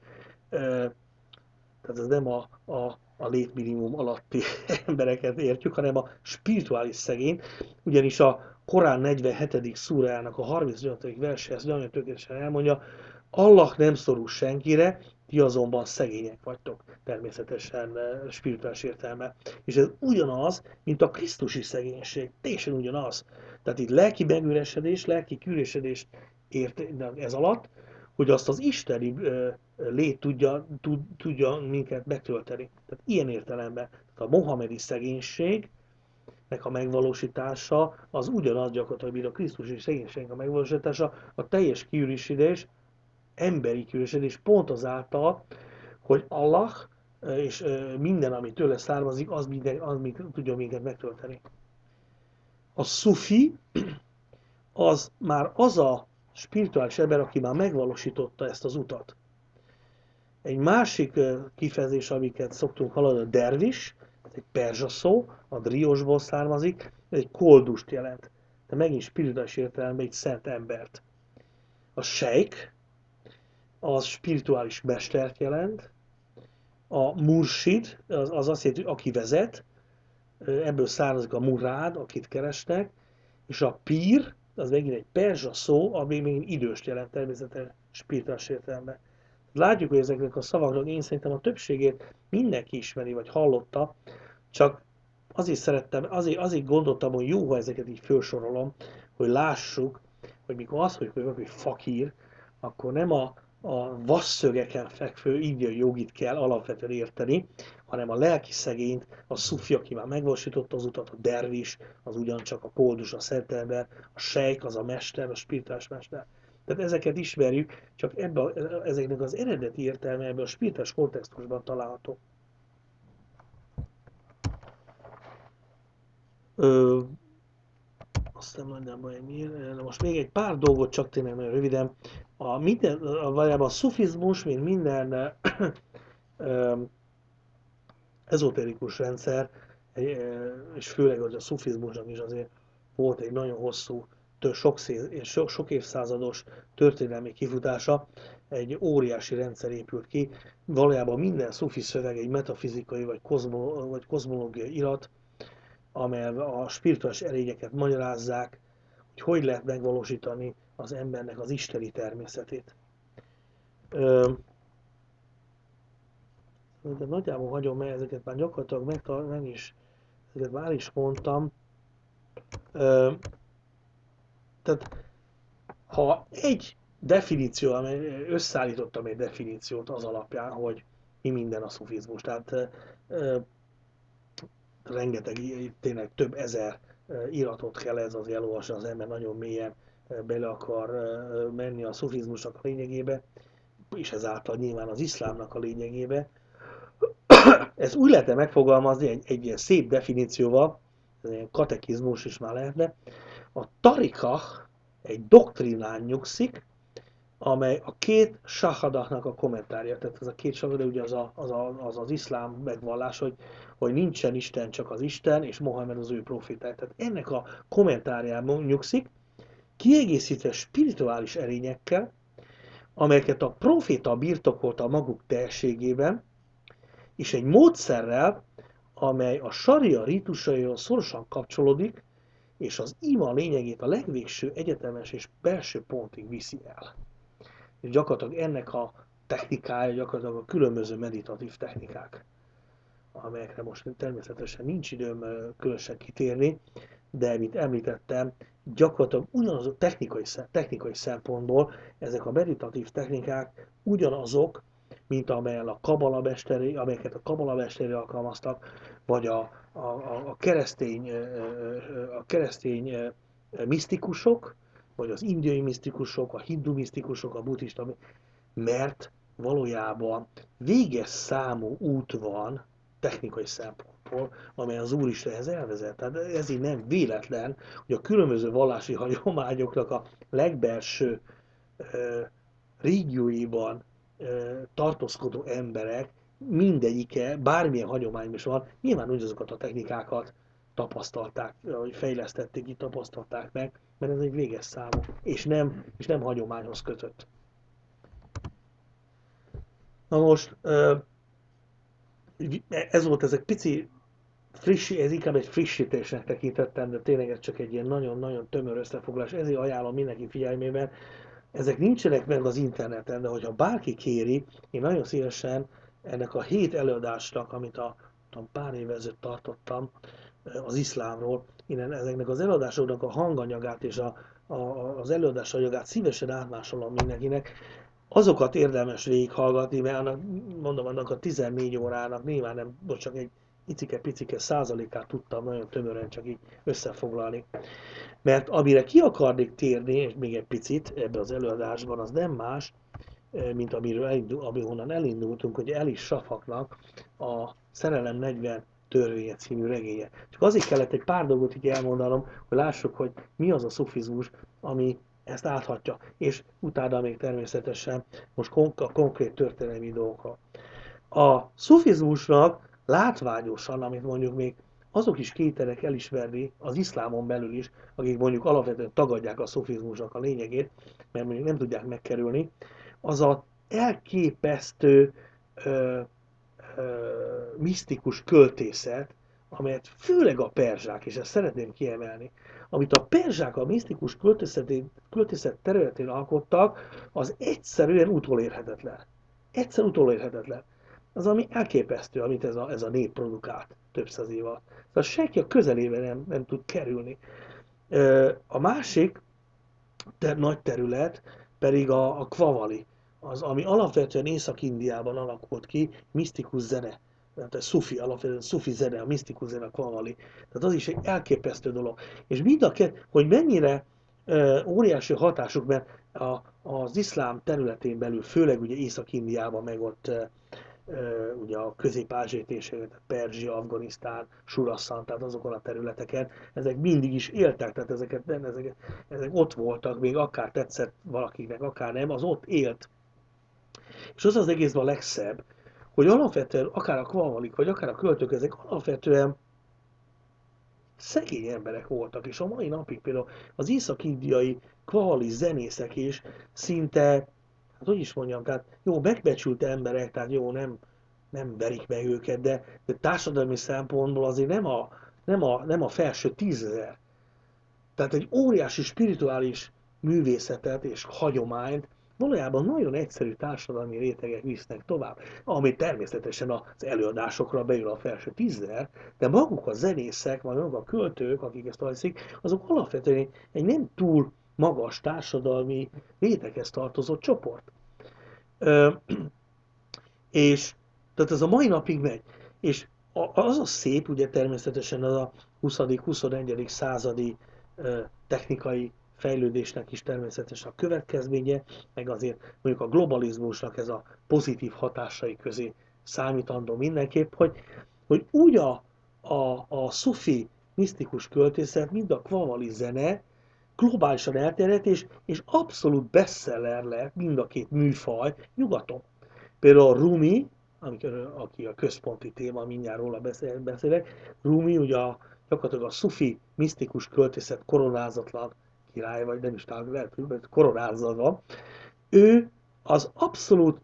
Tehát ez nem a, a, a létminimum alatti embereket értjük, hanem a spirituális szegényt, ugyanis a Korán negyvenhetedik szúrájának a harmincnyolcadik verse ezt nagyon tökéletesen elmondja, Allah nem szorul senkire, ti azonban szegények vagytok, természetesen spirituális értelme. És ez ugyanaz, mint a krisztusi szegénység, teljesen ugyanaz. Tehát itt lelki megüresedés, lelki kűrésedés ért ez alatt, hogy azt az isteni lét tudja, tud, tudja minket megtölteni. Tehát ilyen értelemben. Tehát a mohamedi szegénységnek a megvalósítása az ugyanaz gyakorlatilag, mint a krisztusi szegénységnek a megvalósítása, a teljes kiürisedés, emberi kiürisedés pont azáltal, hogy Allah és minden, ami tőle származik, az, minden, az tudja minket megtölteni. A szufi az már az a spirituális ember, aki már megvalósította ezt az utat. Egy másik kifejezés, amiket szoktunk hallani, a dervis, ez egy perzsa szó, a driósból származik, ez egy koldust jelent. De megint spirituális értelemben egy szent embert. A sejk, az spirituális mestert jelent. A mursid, az, az azt jelenti, hogy aki vezet, ebből származik a murád, akit keresnek, és a pír, az megint egy perzsa szó, ami még időst jelent természetesen spirituális értelemben. Látjuk, hogy ezeknek a szavaknak én szerintem a többségét mindenki ismeri, vagy hallotta, csak azért szerettem, azért, azért gondoltam, hogy jó, ha ezeket így felsorolom, hogy lássuk, hogy mikor azt mondjuk, hogy fakír, akkor nem a, a vasszögeken fekvő indiai jogit kell alapvetően érteni, hanem a lelki szegényt, a szufi, aki már megvalósította az utat, a dervis, az ugyancsak a koldus, a szentember, a sejk, az a mester, a spirituális mester. Tehát ezeket ismerjük, csak ebben, ezeknek az eredeti értelme ebben a spirituális kontextusban található. Ö, azt nem nagyjából miért. Most még egy pár dolgot csak tényleg nagyon röviden. A minden, valójában a szufizmus, mint minden ezotérikus rendszer, és főleg az a szufizmusnak is azért volt egy nagyon hosszú, sok, sok, sok évszázados történelmi kifutása, egy óriási rendszer épült ki. Valójában minden szufi szöveg egy metafizikai vagy, kozmo, vagy kozmológiai irat, amelyben a spirituális erényeket magyarázzák, hogy hogy lehet megvalósítani az embernek az isteni természetét. De nagyjából hagyom, mert ezeket már gyakorlatilag meg, meg is, ezeket már is mondtam. Ö, tehát, ha egy definíció, összeállítottam egy definíciót az alapján, hogy mi minden a szufizmus, tehát ö, rengeteg, tényleg több ezer iratot kell ez az elolvasni, az ember nagyon mélyen bele akar menni a szufizmusnak a lényegébe, és ezáltal nyilván az iszlámnak a lényegébe. Ezt úgy lehetne megfogalmazni egy, egy ilyen szép definícióval, ez egy katekizmus is már lehetne, A tarika egy doktrinán nyugszik, amely a két sahadahnak a kommentárja. Tehát ez a két sahada ugye az, a, az, a, az az iszlám megvallás, hogy, hogy nincsen Isten, csak az Isten, és Mohamed az ő profétája. Tehát ennek a kommentárjában nyugszik, kiegészítve spirituális erényekkel, amelyeket a proféta birtokolta a maguk teljességében, és egy módszerrel, amely a saria rítusaihoz szorosan kapcsolódik, és az ima lényegét a legvégső egyetemes és belső pontig viszi el. És gyakorlatilag ennek a technikája gyakorlatilag a különböző meditatív technikák, amelyekre most természetesen nincs időm különösen kitérni, de mint említettem, gyakorlatilag ugyanaz a technikai, technikai szempontból ezek a meditatív technikák ugyanazok, mint amelyen a kabalabesteri, amelyeket a kabalabesteri alkalmaztak, vagy a, a, a, keresztény, a keresztény misztikusok, vagy az indiai misztikusok, a hindu misztikusok, a buddhista, mert valójában véges számú út van technikai szempontból, amely az Úristenhez elvezet. Tehát ez így nem véletlen, hogy a különböző vallási hagyományoknak a legbelső uh, régióiban uh, tartózkodó emberek mindegyike, bármilyen hagyományban is van, nyilván ugyanazokat a technikákat tapasztalták, vagy fejlesztették, így tapasztalták meg, mert ez egy véges számú, és nem, és nem hagyományhoz kötött. Na most, ez volt ez egy pici, frissi, ez inkább egy frissítésnek tekintettem, de tényleg ez csak egy ilyen nagyon-nagyon tömör összefoglalás. Ezért ajánlom mindenki figyelmében. Ezek nincsenek meg az interneten, de hogyha bárki kéri, én nagyon szívesen ennek a hét előadásnak, amit a, a pár évvel ezelőtt tartottam az iszlámról, én ezeknek az előadásoknak a hanganyagát és a, a, az előadás anyagát szívesen átmásolom mindenkinek. Azokat érdemes végighallgatni, mert annak, mondom, annak a tizennégy órának nyilván nem, most csak egy icike-picike százalékát tudtam nagyon tömören csak így összefoglalni. Mert amire ki akarnék térni, és még egy picit ebben az előadásban, az nem más, mint amiről elindul, amihonnan elindultunk, hogy Elis Shafaknak a Szerelem negyven törvénye című regénye. Csak azért kellett egy pár dolgot így elmondanom, hogy lássuk, hogy mi az a szufizmus, ami ezt áthatja, és utána még természetesen most a konkrét történelmi dolgokra. A szufizmusnak látványosan, amit mondjuk még azok is kételek elismerni az iszlámon belül is, akik mondjuk alapvetően tagadják a szufizmusnak a lényegét, mert mondjuk nem tudják megkerülni, az a elképesztő ö, ö, misztikus költészet, amelyet főleg a perzsák, és ezt szeretném kiemelni, amit a perzsák a misztikus költészet területén alkottak, az egyszerűen utolérhetetlen. Egyszer utolérhetetlen. Az, ami elképesztő, amit ez a, ez a nép produkált több száz év alatt. Szóval senki a közelében nem, nem tud kerülni. A másik ter, nagy terület pedig a, a kvavali, az, ami alapvetően Észak-Indiában alakult ki, misztikus zene. Tehát a szufi, alapvetően szufi zene, a misztikus zene, a kvavali. Tehát az is egy elképesztő dolog. És mind a két, hogy mennyire e, óriási hatásuk, mert a, az iszlám területén belül, főleg ugye Észak-Indiában, meg ott e, e, ugye a közép-ázsiai térségek, Perzsia, Afganisztán, Surasszan, tehát azokon a területeken, ezek mindig is éltek, tehát ezeket, nem, ezek, ezek ott voltak, még akár tetszett valakinek, akár nem, az ott élt. És az az egészben a legszebb, hogy alapvetően akár a kvalmalik, vagy akár a költők, ezek alapvetően szegény emberek voltak, és a mai napig például az észak-indiai kvali zenészek is szinte, hát hogy is mondjam, tehát jó, megbecsült emberek, tehát jó, nem, nem verik meg őket, de, de társadalmi szempontból azért nem a, nem a, nem a felső tízezer. Tehát egy óriási spirituális művészetet és hagyományt valójában nagyon egyszerű társadalmi rétegek visznek tovább, ami természetesen az előadásokra beül a felső tízezer, de maguk a zenészek, vagy maguk a költők, akik ezt alszik, azok alapvetően egy nem túl magas társadalmi réteghez tartozó csoport. Ö, és tehát ez a mai napig megy. És az a szép, ugye természetesen az a huszadik-huszonegyedik századi technikai fejlődésnek is természetesen a következménye, meg azért mondjuk a globalizmusnak ez a pozitív hatásai közé számítandó mindenképp, hogy, hogy úgy a, a, a szufi misztikus költészet, mint a kvavali zene globálisan elterjedt, és, és abszolút bestseller lett mind a két műfaj nyugaton. Például Rumi, amikor, aki a központi téma, mindjárt róla beszél, beszélek, Rumi ugye a, gyakorlatilag a szufi misztikus költészet koronázatlan király, vagy nem is talán lehet, hogy koronázatlan, ő az abszolút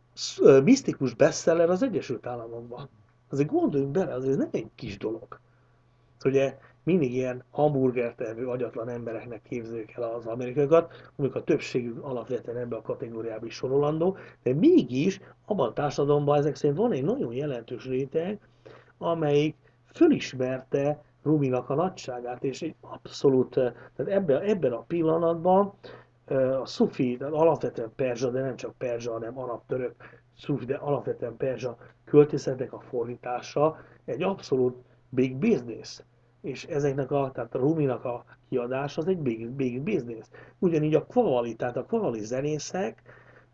sz- misztikus bestseller az Egyesült Államokban. Azért gondoljunk bele, azért ez nem egy kis dolog. Ugye mindig ilyen hamburgertevő agyatlan embereknek képzeljük el az amerikaiakat, amik a többségük alapvetően ebbe a kategóriába is sorolandó, de mégis abban a társadalomban ezek szerint van egy nagyon jelentős réteg, amelyik fölismerte Ruminak a nagyságát, és egy abszolút, eh, tehát ebben, ebben a pillanatban eh, a szufi, tehát alapvetően perzsa, de nem csak perzsa, hanem arab-török szufi, de alapvetően perzsa költészetek a fordítása egy abszolút big business. És ezeknek a, tehát a Ruminak a kiadása az egy big, big business. Ugyanígy a kvali, tehát a kvali zenészek,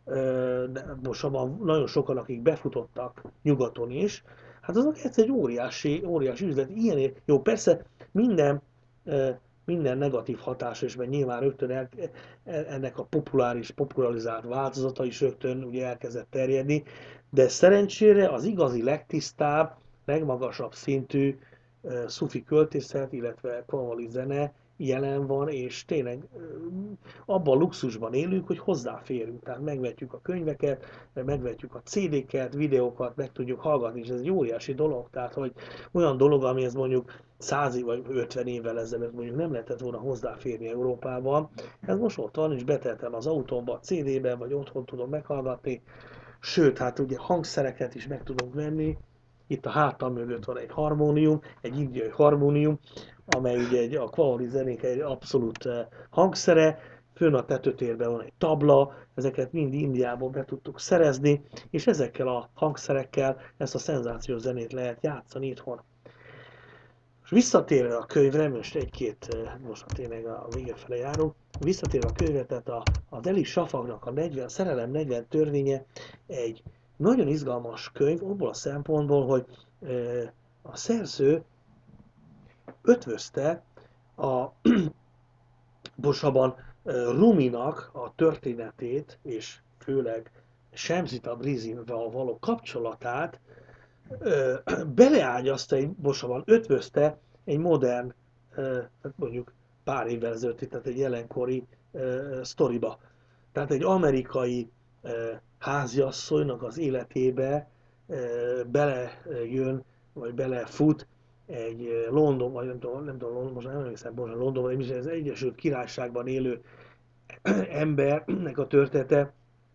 ö, de most abban nagyon sokan, akik befutottak nyugaton is, hát azok ez egy óriási, óriási üzlet. Ilyen, jó, persze minden, ö, minden negatív hatása is, mert nyilván rögtön el, ennek a populáris, popularizált változata is rögtön ugye elkezdett terjedni, de szerencsére az igazi legtisztább, legmagasabb szintű ö, szufi költészet, illetve kavali zene jelen van, és tényleg ö, abban a luxusban élünk, hogy hozzáférünk. Tehát megvetjük a könyveket, megvetjük a cé déket, videókat, meg tudjuk hallgatni, és ez egy óriási dolog. Tehát, hogy olyan dolog, amihez mondjuk száz vagy ötven évvel ezelőtt mondjuk nem lehetett volna hozzáférni Európában. Ez most ott van, és beteltem az autómba, a cé dében, vagy otthon tudom meghallgatni. Sőt, hát ugye hangszereket is meg tudunk venni. Itt a hátam mögött van egy harmónium, egy indiai harmónium, amely ugye egy, a kvali zenék egy abszolút eh, hangszere. Fönn a tetőtérben van egy tabla, ezeket mind Indiából be tudtuk szerezni, és ezekkel a hangszerekkel ezt a szenzációs zenét lehet játszani itthon. És visszatérve a könyvre, most egy-két, eh, most tényleg a vége fele járunk, visszatérve a könyvre, tehát a, az Eli Shafaknak a negyven, a Szerelem negyven törvénye egy nagyon izgalmas könyv, abból a szempontból, hogy eh, a szerző ötvözte a pontosabban eh, Ruminak a történetét, és főleg Shemsi Tabrizival való kapcsolatát ö, beleágyazta, egy, pontosabban ötvözte egy modern, ö, hát mondjuk pár évvel ezelőtt, tehát egy jelenkori ö, sztoriba. Tehát egy amerikai ö, háziasszonynak az életébe ö, belejön, vagy belefut egy ö, London, vagy nem tudom, nem tudom, London, most nem emlékszem, most Londonban, vagy az Egyesült Királyságban élő embernek a története,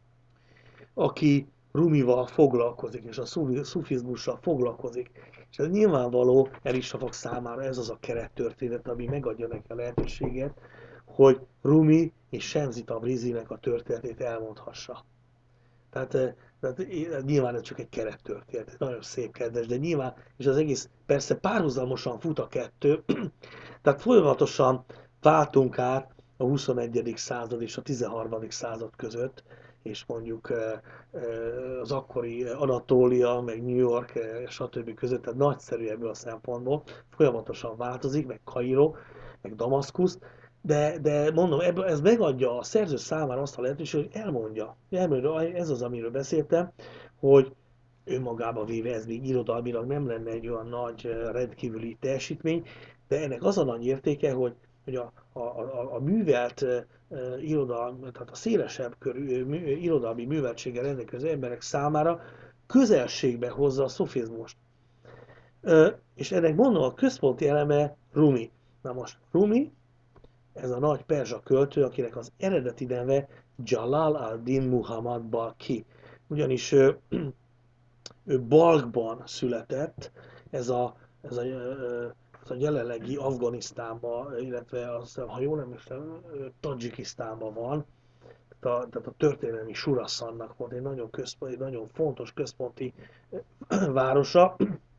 aki Rumival foglalkozik, és a szufizmussal foglalkozik. És ez nyilvánvaló Elisavak számára ez az a kerettörténet, ami megadja neki a lehetőséget, hogy Rumi és Shemsi Tabrizinek a történetét elmondhassa. Tehát, eh, tehát eh, nyilván ez csak egy kerettörténet, nagyon szép, kedves, de nyilván, és az egész persze párhuzamosan fut a kettő, tehát folyamatosan váltunk át a huszonegyedik század és a tizenharmadik század között, és mondjuk eh, eh, az akkori Anatólia, meg New York, eh, stb. Között, tehát nagyszerű ebből a szempontból, folyamatosan változik, meg Kairó, meg Damaszkusz, de, de mondom, ebből, ez megadja a szerző számára azt a lehetőséget, hogy elmondja. elmondja. Ez az, amiről beszéltem, hogy önmagába véve ez még irodalmilag nem lenne egy olyan nagy, eh, rendkívüli teljesítmény, de ennek az a nagy értéke, hogy, hogy a, a, a, a művelt eh, eh, irodalmi, tehát a szélesebb körű eh, mű, irodalmi műveltséggel rendelkező emberek számára közelségbe hozza a szofizmust. Ö, és ennek mondom, a központi eleme Rumi. Na most Rumi, ez a nagy perzsa költő, akinek az eredeti neve Jalal al-Din Muhammad Balkhi. Ugyanis ő, ő Balkban született, ez a, ez a, ez a jelenlegi Afganisztánban, illetve az, ha jól emlékszem, Tadzsikisztánban van, tehát a, tehát a történelmi Surasszannak volt egy nagyon, központi, egy nagyon fontos központi városa.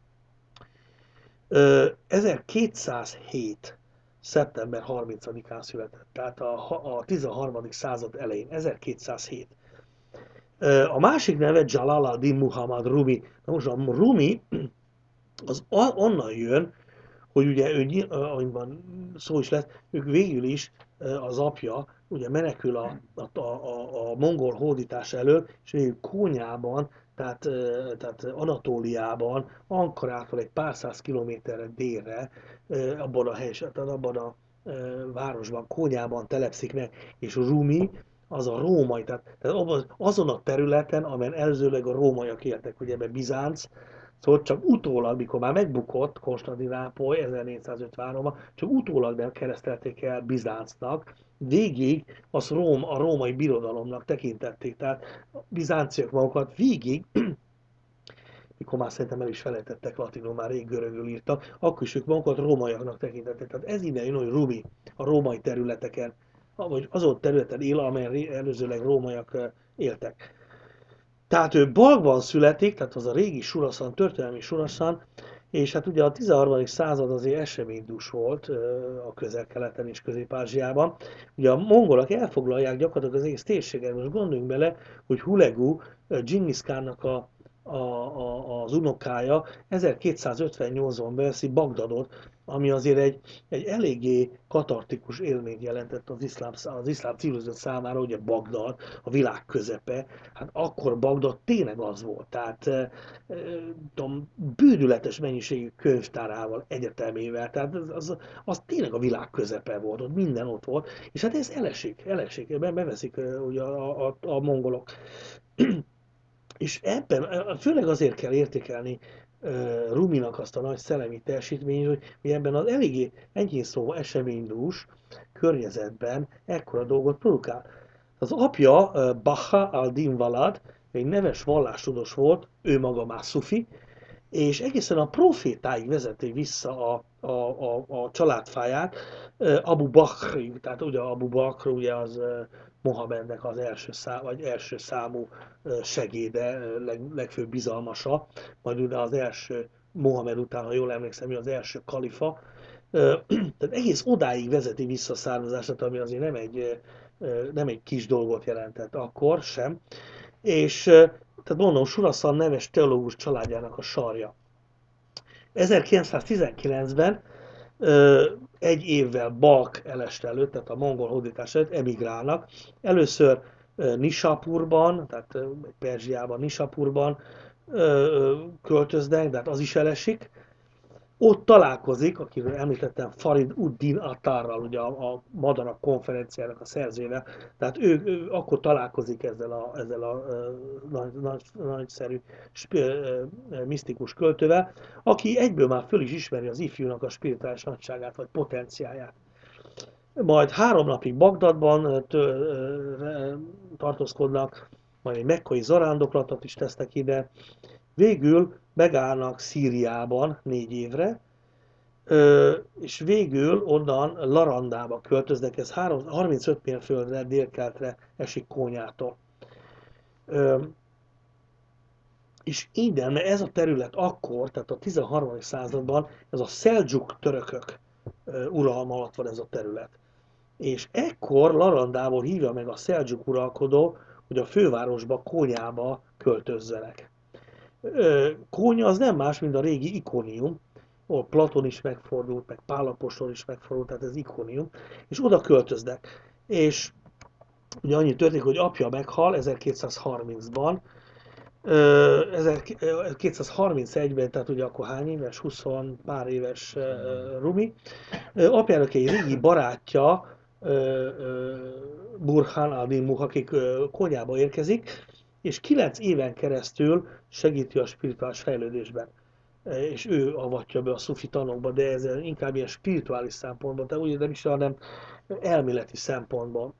ezerkétszázhét. szeptember harmincadikán született, tehát a, a tizenharmadik század elején, ezerkétszázhét. A másik neve Jalal ad-Din Muhammad Rumi. Na most a Rumi az onnan jön, hogy ugye ő, nyi- ahogyban szó is lesz, ők végül is az apja ugye menekül a, a, a, a mongol hódítás elől, és végül Kónyában, tehát, tehát Anatóliában, Ankarától egy pár száz kilométerre délre, abban a helyesen, tehát abban a városban, Kónyában telepszik meg, és Rumi az a római, tehát, tehát azon a területen, amelyen előzőleg a rómaiak éltek, ugye ebben Bizánc, szóval csak utólag, mikor már megbukott Konstantinápoly ezernégyszázötvenháromban, csak utólag nem keresztelték el Bizáncnak, végig azt Róm, a római birodalomnak tekintették. Tehát a bizánciak magukat végig, mikor már szerintem el is felejtettek latinul, már rég görögül írtak, akkor is ők magukat rómaiaknak tekintették. Tehát ez innen jön, hogy Rumi a római területeken, vagy azon területen él, amelyen előzőleg rómaiak éltek. Tehát ő Balkban születik, tehát az a régi Suraszan, történelmi Suraszan, és hát ugye a tizenharmadik század azért eseménydús volt a Közel-Keleten és Közép-Ázsiában. Ugye a mongolok elfoglalják gyakorlatilag az egész térséget. Most gondoljunk bele, hogy Hulegu, Dzsingisz Kánnak a, a, a, az unokája ezerkétszázötvennyolcban veszi Bagdadot, ami azért egy, egy eléggé katartikus élményt jelentett az iszlám, az iszlám civilizáció számára, ugye Bagdad, a világ közepe. Hát akkor Bagdad tényleg az volt, tehát e, e, tudom, bődületes mennyiségű könyvtárával, egyetemével, tehát az, az, az tényleg a világ közepe volt, ott minden ott volt, és hát ez elesik, elesik, beveszik ugye a, a, a mongolok. És ebben, főleg azért kell értékelni uh, Ruminak azt a nagy szellemi teljesítményt, hogy, hogy ebben az eléggé enyhén szóval eseménydús környezetben ekkora dolgot produkál. Az apja, uh, Baha al-Din Valad, egy neves vallástudós volt, ő maga már szufi, és egészen a profétáig vezeti vissza a, a, a, a családfáját, Abu Bakrig, tehát ugye Abu Bakr ugye az Mohamednek az első, szám, vagy első számú segéde, leg, legfőbb bizalmasa, majd ugye az első Mohamed után, ha jól emlékszem, ő az első kalifa. Tehát egész odáig vezeti vissza a származását, ami azért nem egy, nem egy kis dolgot jelentett akkor sem. És tehát mondom, Suraszan neves teológus családjának a sarja. ezerkilencszáztizenkilencben egy évvel Balk eleste előtt, tehát a mongol hódítás előtt emigrálnak. Először Nishapurban, tehát Perzsiában, Nishapurban költöznek, de hát az is elesik. Ott találkozik, akiről említettem, Farid ud-Din Attarral, ugye a, a Madarak konferenciának a szerzővel. Tehát ő, ő akkor találkozik ezzel a, ezzel a uh, nagy, nagy, nagyszerű sp, uh, misztikus költővel, aki egyből már föl is ismeri az ifjúnak a spirituális nagyságát, vagy potenciáját. Majd három napig Bagdadban tő, uh, tartózkodnak, majd egy mekkai zarándoklatot is tesznek ide. Végül megállnak Szíriában négy évre, és végül onnan Larandába költöznek, ez harmincöt mérföldre délkeltre esik Kónyától. És innen, mert ez a terület akkor, tehát a tizenharmadik században, ez a szeldzsuk törökök uralma alatt van ez a terület. És ekkor Larandából hívja meg a szeldzsuk uralkodó, hogy a fővárosba, Kónyába költözzenek. Kónya az nem más, mint a régi Ikonium, ahol Platon is megfordult, meg Pál apostol is megfordult, tehát ez Ikonium, és oda költöznek. És ugye annyi történik, hogy apja meghal ezerkétszázharmincban, ezerkétszázharmincegyben, tehát ugye akkor hány éves, húsz pár éves Rumi, apjának egy régi barátja, Burhan al-Din Muh, akik Konyába érkezik, és kilenc éven keresztül segíti a spirituális fejlődésben. És ő avatja be a szufi tanokba, de ez inkább ilyen spirituális szempontból, tehát úgy nem is, hanem elméleti szempontból.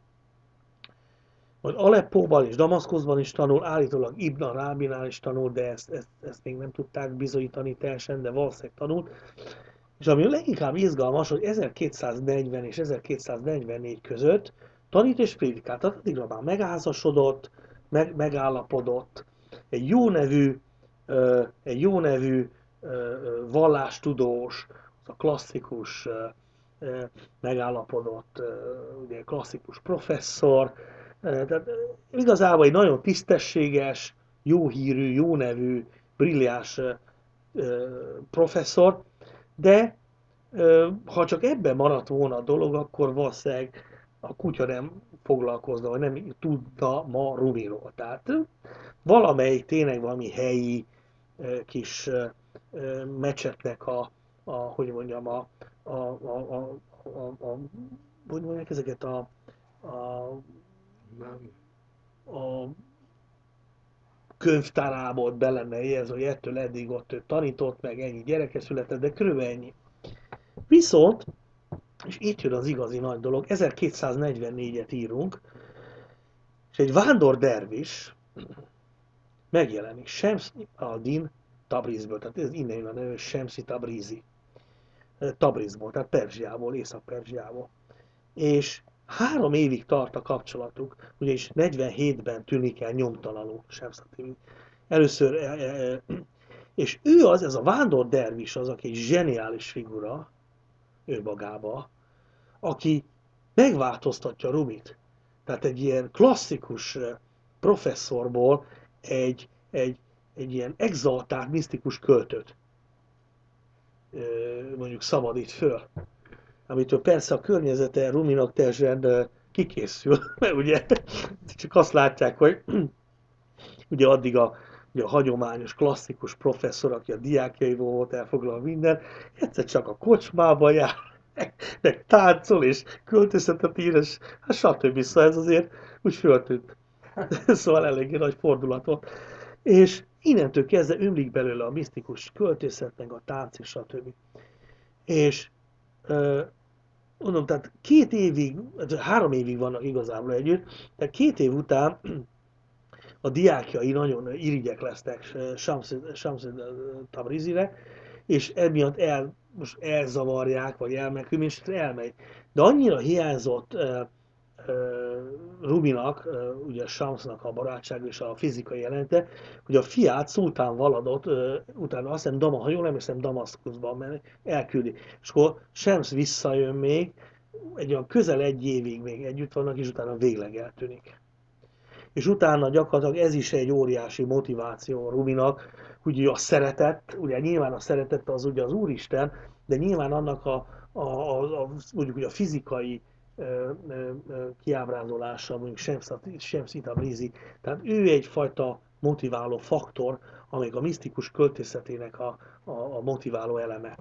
Majd Aleppóban és Damaszkuszban is tanul, állítólag Ibn Arábinál is tanul, de ezt, ezt, ezt még nem tudták bizonyítani teljesen, de valószínűleg tanult. És ami leginkább izgalmas, hogy ezerkétszáznegyven és ezerkétszáznegyvennégy között tanít és prédikál. Tehát addigra már megházasodott, meg, megállapodott, egy jó nevű, egy jó nevű vallástudós, a klasszikus megállapodott, ugye klasszikus professzor, tehát igazából egy nagyon tisztességes, jó hírű, jó nevű, brilliáns professzor, De ö, ha csak ebben maradt volna a dolog, akkor valószínűleg a kutya nem foglalkozna, vagy nem tudna ma Rumiról. Tehát ö, valamelyik tényleg valami helyi ö, kis ö, ö, mecsetnek a, a, hogy mondjam, a, a, a, a, a, a hogy mondják ezeket a, a, a könyvtárából be lenne érző, hogy ettől eddig ott ő tanított, meg ennyi gyereke született, de körülbelül ennyi. Viszont, és itt jön az igazi nagy dolog, ezerkétszáznegyvennégyet írunk, és egy vándor dervis megjelenik Shams al-Din Tabrizből, tehát ez innen jön a neve, Shamsi Tabrizi. Tabrizból, tehát Perzsiából, Észak-Perzsiából. És három évig tart a kapcsolatuk, ugyanis negyvenhétben tűnik el nyomtalanul Shams al-Din. Először, e, e, e, és ő az, ez a vándor dervis az, aki egy zseniális figura, ő magába, aki megváltoztatja Rumit. Tehát egy ilyen klasszikus professzorból egy, egy, egy ilyen exaltált, misztikus költőt mondjuk szabadít föl. Amitől persze a környezete Ruminak teljesen kikészül, mert ugye csak azt látják, hogy ugye addig a, ugye a hagyományos, klasszikus professzor, aki a diákjaival volt elfoglalva minden, egyszer csak a kocsmába jár, meg táncol és költészetet ír, és hát stb. Szóval ez azért úgy föltűnt. Szóval eléggé nagy fordulat volt. És innentől kezdve ömlik belőle a misztikus költészet, meg a tánc és stb. És ö, mondom, tehát két évig, három évig vannak igazából együtt, tehát két év után a diákjai nagyon irigyek lesznek Shamsi Tabrizire, és emiatt el, most elzavarják, vagy elmekül, és elmegy. De annyira hiányzott uh, uh, Rubinak, uh, ugye Shamsnak a barátság és a fizikai jelente, hogy a fiát Szultán Valadot, uh, utána azt hiszem, Dama, ha jól emlékszem, Damaszkuszban elküldi. És akkor Shams visszajön még, egy olyan közel egy évig még együtt vannak, és utána végleg eltűnik. És utána gyakorlatilag ez is egy óriási motiváció Rubinak, ugye a szeretet, ugye nyilván a szeretet az ugye az Úristen, de nyilván annak a, a, a, a mondjuk a fizikai ö, ö, ö, kiábrázolása, mondjuk Shamsi Tabrizi, tehát ő egyfajta motiváló faktor, amelyik a misztikus költészetének a, a, a motiváló eleme.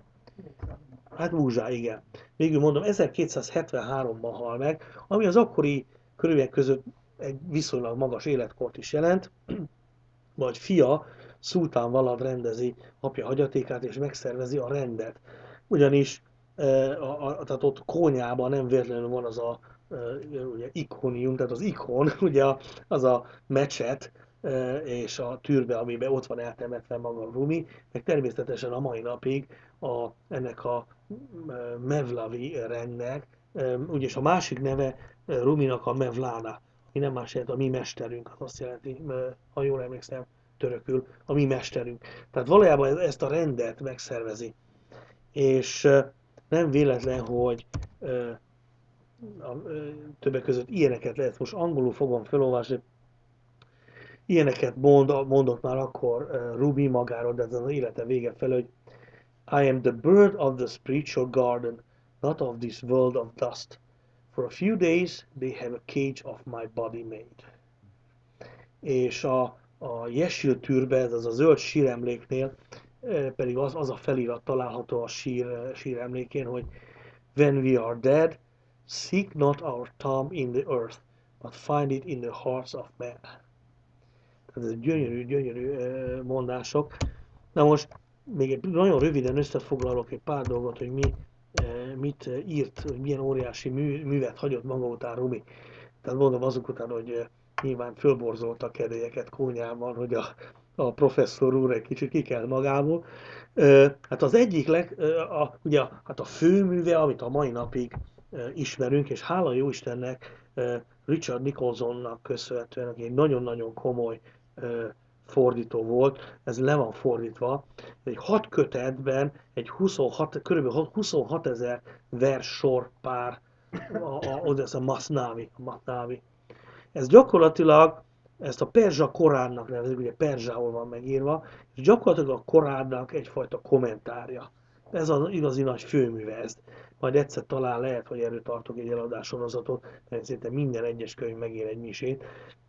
Hát Múzsá, igen. Végül mondom, ezerkétszázhetvenháromban hal meg, ami az akkori körülmények között egy viszonylag magas életkort is jelent, majd fia Szultán Valad rendezi apja hagyatékát és megszervezi a rendet. Ugyanis e, a, a, tehát ott Kónyában nem véletlenül van az a e, ugye, ikonium, tehát az ikon, ugye az a mecset e, és a türbe, amiben ott van eltemetve maga Rumi, meg természetesen a mai napig a, ennek a e, Mevlavi rendnek, e, ugyanis a másik neve e, Ruminak a Mevlana, ami nem más jelent, a mi mesterünk, az azt jelenti, ha jól emlékszem, törökül, a mi mesterünk. Tehát valójában ezt a rendet megszervezi. És nem véletlen, hogy többek között ilyeneket lehet, most angolul fogom felolvasni, ilyeneket mond, mondott már akkor Ruby magáról, de ez az élete vége felé, hogy I am the bird of the spiritual garden, not of this world of dust. For a few days they have a cage of my body made. És a, a Jesil türbe, ez az a zöld síremléknél, pedig az, az a felirat található a sír, síremlékén, hogy When we are dead, seek not our tomb in the earth, but find it in the hearts of men. Tehát ez gyönyörű, gyönyörű mondások. Na most még egy nagyon röviden összefoglalok egy pár dolgot, hogy mi, mit írt, hogy milyen óriási mű, művet hagyott maga után Rumi. Tehát mondom azok után, hogy nyilván fölborzolta a kedélyeket Kónyában, hogy a, a professzor úr egy kicsit kikelt magából. Hát az egyik leg, a, ugye, hát a főműve, amit a mai napig ismerünk, és hála jó Istennek Richard Nicholsonnak köszönhetően, aki egy nagyon-nagyon komoly fordító volt, ez le van fordítva, egy hat kötetben egy huszonhat, körülbelül huszonhat ezer vers sorpár, a, a, a, ez a Masnavi, a Masnavi. Ez gyakorlatilag, ezt a Perzsa Koránnak nevezik, ugye Perzsául van megírva, és gyakorlatilag a Koránnak egyfajta kommentárja. Ez az igazi nagy főműve ez. Majd egyszer talán lehet, hogy erről tartok egy eladássorozatot, mert szerintem minden egyes könyv megér egy misét.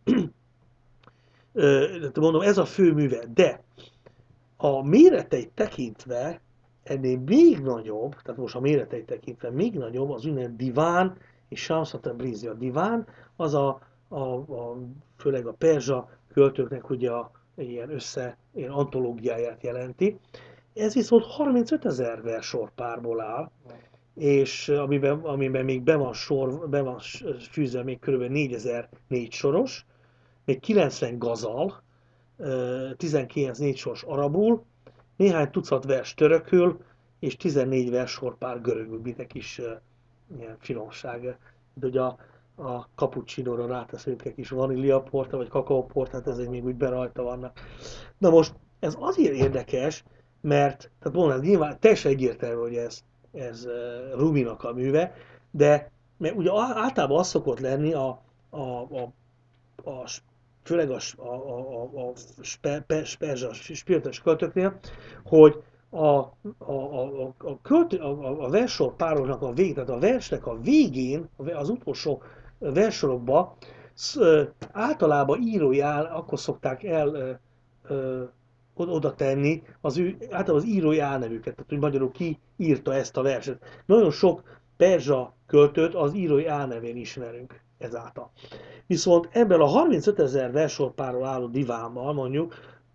Ö, de mondom, ez a főműve, de a méreteit tekintve ennél még nagyobb, tehát most a méreteit tekintve még nagyobb az úgynevezett diván és Shams Tabrizi. A diván az a, a, a főleg a perzsa költőknek ugye a ilyen össze, ilyen antológiáját jelenti. Ez viszont harmincöt ezer versorpárból áll, és amiben, amiben még be van, sor, be van fűzve még kb. négyezer négy soros, még kilencven gazal, tizenkilenc négy soros arabul, néhány tucat vers törökül, és tizennégy versorpár görögül, mint egy kis uh, ilyen finomság. De ugye a, a cappuccinóra ráteszünk egy kis vaníliaporta, vagy kakaóport, hát ezek még úgy berajta vannak. Na most, ez azért érdekes, mert, tehát mondom, ez nyilván teljesen egyértelmű, hogy ez, ez uh, Ruminak a műve, de mert ugye általában az szokott lenni a, a, a, a főleg a, a, a, a, spe, pe, perzsa, spirites költőknél, hogy a, a, a, a, költő, a, a verssor pároknak a végén, tehát a versnek a végén, az utolsó versorokban általában írói áll, akkor szokták el ö, ö, oda tenni az ő, általában az írói álnevüket, tehát hogy magyarul ki írta ezt a verset. Nagyon sok perzsa költőt az írói álnevén ismerünk ezáltal. Viszont ebben a harmincöt ezer versorpárról álló divánban mondjuk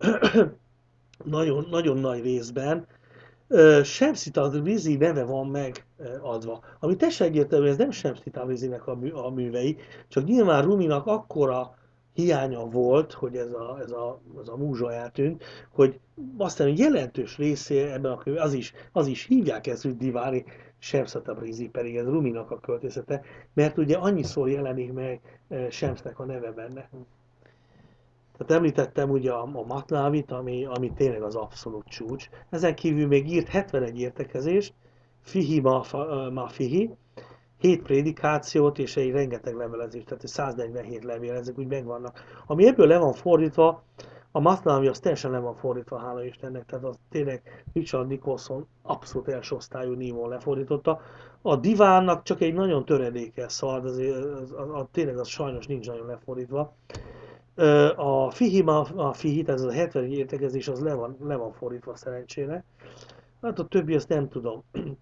nagyon, nagyon nagy részben Shemsi Tabrizi neve van megadva. Ami teljesen egyértelmű, ez nem Shemsi Tabrizinek a, mű, a művei, csak nyilván Ruminak akkora hiánya volt, hogy ez a, ez a, ez a múzsa eltűnt, hogy aztán egy jelentős részé ebben a könyvben, az is, az is hívják ezt, hogy diváni, Shemsa Tabrizi pedig ez Ruminak a költészete, mert ugye annyiszor jelenik meg Shemsnek a neve benne. Tehát említettem ugye a, a Matnávit, ami, ami tényleg az abszolút csúcs. Ezen kívül még írt hetvenegy értekezést, Fihi ma, ma Fihi, hét prédikációt és egy rengeteg levelezést, tehát száznegyvenhét levél, ezek úgy megvannak. Ami ebből le van fordítva, a Matnávi az teljesen le van fordítva, hála Istennek, tehát az tényleg Richard Nicholson abszolút első osztályú nívón lefordította. A divánnak csak egy nagyon töredékes szalad, az, az, az, az, tényleg az sajnos nincs nagyon lefordítva. A Fihi, a Fihi, tehát ez a hetvenegy értekezés, az le van, le van fordítva szerencsére. Hát a többi azt nem tudom.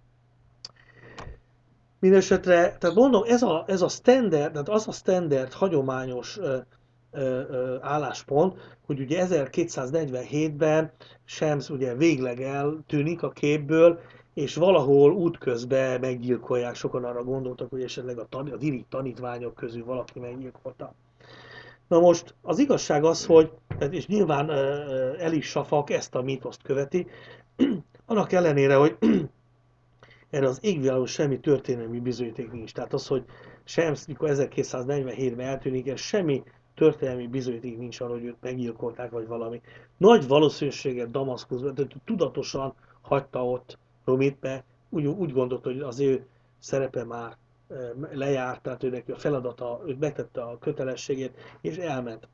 Mindenesetre, tehát mondom, ez a, ez a standard, tehát az a standard, hagyományos ö, ö, ö, álláspont, hogy ugye ezerkétszáznegyvenhétben Shams ugye végleg eltűnik a képből, és valahol útközben meggyilkolják, sokan arra gondoltak, hogy esetleg a, tan- a diri tanítványok közül valaki meggyilkolta. Na most az igazság az, hogy, és nyilván Elis Safak ezt a mítoszt követi, annak ellenére, hogy erre az égvilágon semmi történelmi bizonyíték nincs. Tehát az, hogy Shams, mikor ezerkétszáznegyvenhétben eltűnik, ez semmi történelmi bizonyíték nincs arra, hogy őt meggyilkolták, vagy valami. Nagy valószínűséggel Damaszkuszban, tehát tudatosan hagyta ott Rumit, mert úgy, úgy gondolta, hogy az ő szerepe már lejárt, tehát ő neki a feladata, ő megtette a kötelességét, és elment.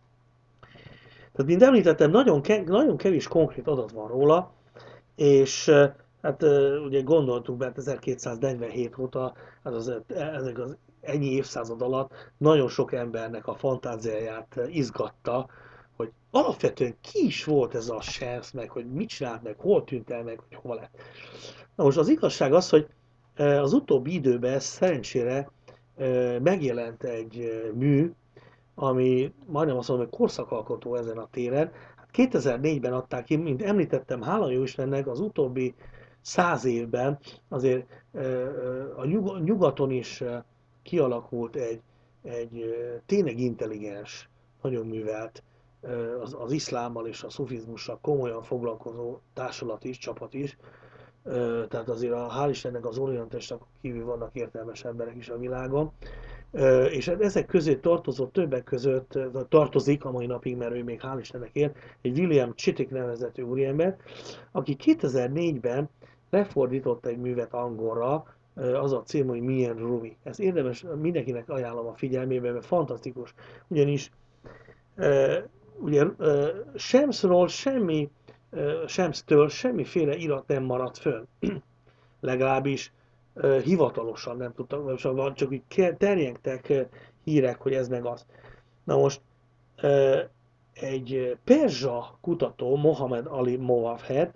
Tehát, mint említettem, nagyon, ke- nagyon kevés konkrét adat van róla, és hát ugye gondoltuk, mert ezerkétszáznegyvenhét óta, hát az, ezek az ennyi évszázad alatt nagyon sok embernek a fantáziáját izgatta, hogy alapvetően ki is volt ez a Shams, meg hogy mit csinált, meg hol tűnt el, meg hogy hol lett. Na most az igazság az, hogy az utóbbi időben szerencsére megjelent egy mű, ami majdnem azt mondom, hogy korszakalkotó ezen a téren. Hát kétezer-négyben adták ki, mint említettem, hála jó Istennek az utóbbi száz évben azért a nyugaton is kialakult egy, egy tényleg intelligens, nagyon művelt, az, az iszlámmal és a szufizmussal komolyan foglalkozó társulat is, csapat is. Tehát azért a, hál' Istennek az orientalisnak kívül vannak értelmes emberek is a világon. És ezek közé tartozott többek között, tartozik a mai napig, mert ő még hál' Istennek él, egy William Chittick nevezetű úriember, aki kétezer-négyben lefordított egy művet angolra, az a cím, hogy Me and Rumi. Ez érdemes, mindenkinek ajánlom a figyelmébe, mert fantasztikus. Ugyanis ugye Shamsról semmi Shemstől semmiféle irat nem maradt fönn. Legalábbis hivatalosan nem tudtak, csak, csak úgy terjengtek hírek, hogy ez meg az. Na most egy perzsa kutató, Mohamed Ali Moawhed,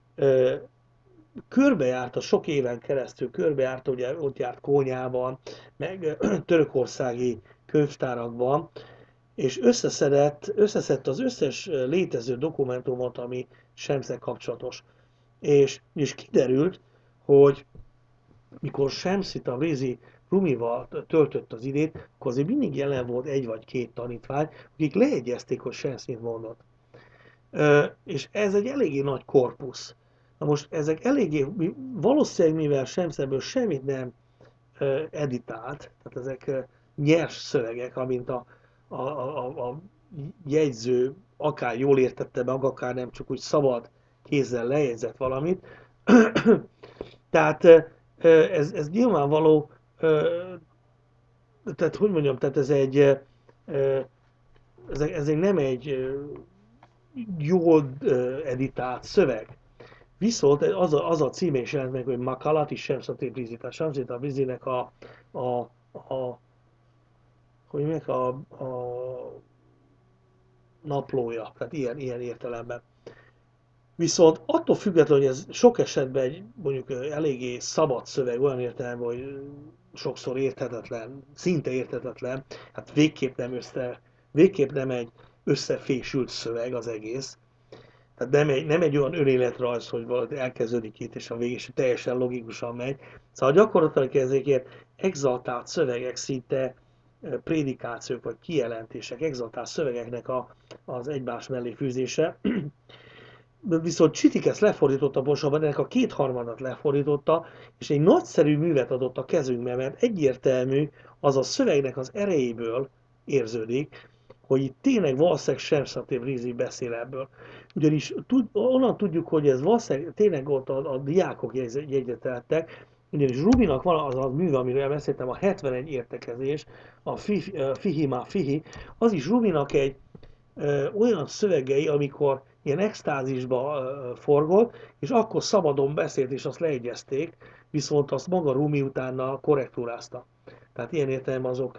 körbejárta sok éven keresztül, körbejárta, ugye ott járt Kónyában, meg törökországi könyvtárakban, és összeszedett, összeszedte az összes létező dokumentumot, ami Shemszel kapcsolatos. És, és kiderült, hogy mikor Shams Tabrizi Rumival töltött az idét, akkor azért mindig jelen volt egy vagy két tanítvány, akik leegyezték, hogy Shams mit mondott. És ez egy eléggé nagy korpusz. Na most ezek eléggé, valószínűleg mivel Shams ebből semmit nem editált, tehát ezek nyers szövegek, amint a, a, a, a jegyző akár jól értette meg, akár nem, csak úgy szabad kézzel lejegyzett valamit. Tehát ez, ez nyilvánvaló, tehát hogy mondjam, tehát ez egy, ez, ez egy nem egy jól editált szöveg. Viszont az a, az a címe is jelent meg, hogy Makalat is Shams Tabrizi, tehát Shams Tabrizinek a, a, a, hogy mondják, a, a naplója, tehát ilyen, ilyen értelemben. Viszont attól függetlenül, hogy ez sok esetben egy mondjuk eléggé szabad szöveg, olyan értelemben, hogy sokszor érthetetlen, szinte érthetetlen, hát végképp nem, össze, végképp nem egy összefésült szöveg az egész. Tehát nem egy, nem egy olyan önéletrajz, hogy valami elkezdődik itt, és a végén is teljesen logikusan megy. Szóval gyakorlatilag ezek ilyen exaltált szövegek, szinte prédikációk vagy kijelentések, exaltált szövegeknek a, az egymás mellé fűzése. Viszont Csitik ezt lefordította, pontosabban ennek a kétharmadat lefordította, és egy nagyszerű művet adott a kezünkbe, mert egyértelmű, az a szövegnek az erejéből érződik, hogy itt tényleg valószínűleg Shams Tabrizi beszél ebből. Ugyanis tud, onnan tudjuk, hogy ez valószínűleg tényleg ott a, a diákok jegyzeteltek, ugyanis Ruminak van az a műve, amiről beszéltem, a hetvenegy értekezés, a Fihi ma Fihi, az is Ruminak egy ö, olyan szövegei, amikor ilyen extázisba forgott, és akkor szabadon beszélt, és azt leegyezték, viszont azt maga Rumi utána korrektúrázta. Tehát ilyen értelemben azok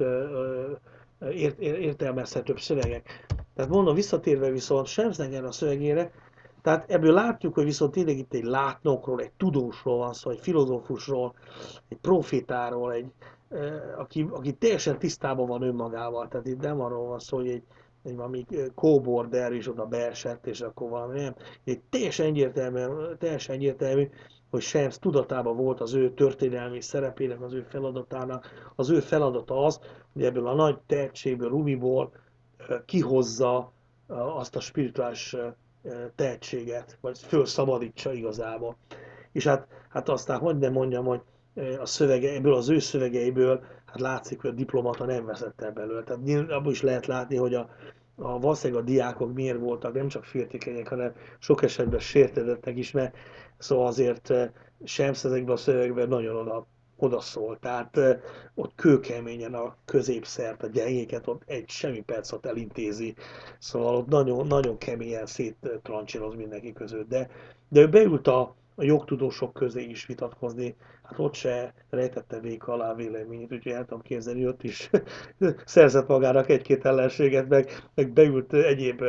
ért, értelmezhetőbb szövegek. Tehát mondom, visszatérve viszont Shemsnek erre a szövegére, tehát ebből látjuk, hogy viszont tényleg itt egy látnokról, egy tudósról van szó, egy filozófusról, egy profétáról, egy, aki, aki teljesen tisztában van önmagával. Tehát itt nem arról van szó, hogy egy egy valami kóborder is oda beesett, és akkor valami nem. Egy teljesen egyértelmű, teljesen egyértelmű, hogy Shams tudatában volt az ő történelmi szerepének, az ő feladatának. Az ő feladata az, hogy ebből a nagy tehetségből, Rumiból kihozza azt a spirituális tehetséget, vagy fölszabadítsa igazából. És hát, hát aztán, hogy nem mondjam, hogy a szövege, ebből az ő szövegeiből, hát látszik, hogy a diplomata nem veszett el belőle. Tehát abból is lehet látni, hogy a, a valószínűleg a diákok miért voltak nem csak féltékenyek, hanem sok esetben sértedettek is, mert szóval azért Shams ezekben a szövegekben nagyon oda, oda szól. Tehát ott kőkeményen a középszert, a gyengéket ott egy semmi perc ott elintézi. Szóval ott nagyon, nagyon keményen széttrancsíroz mindenki között. De, de ő beült a, a jogtudósok közé is vitatkozni, hát ott se rejtette véka alá véleményét, úgyhogy el tudom képzelni, ott is szerzett magának egy-két ellenséget, meg, meg beült egyéb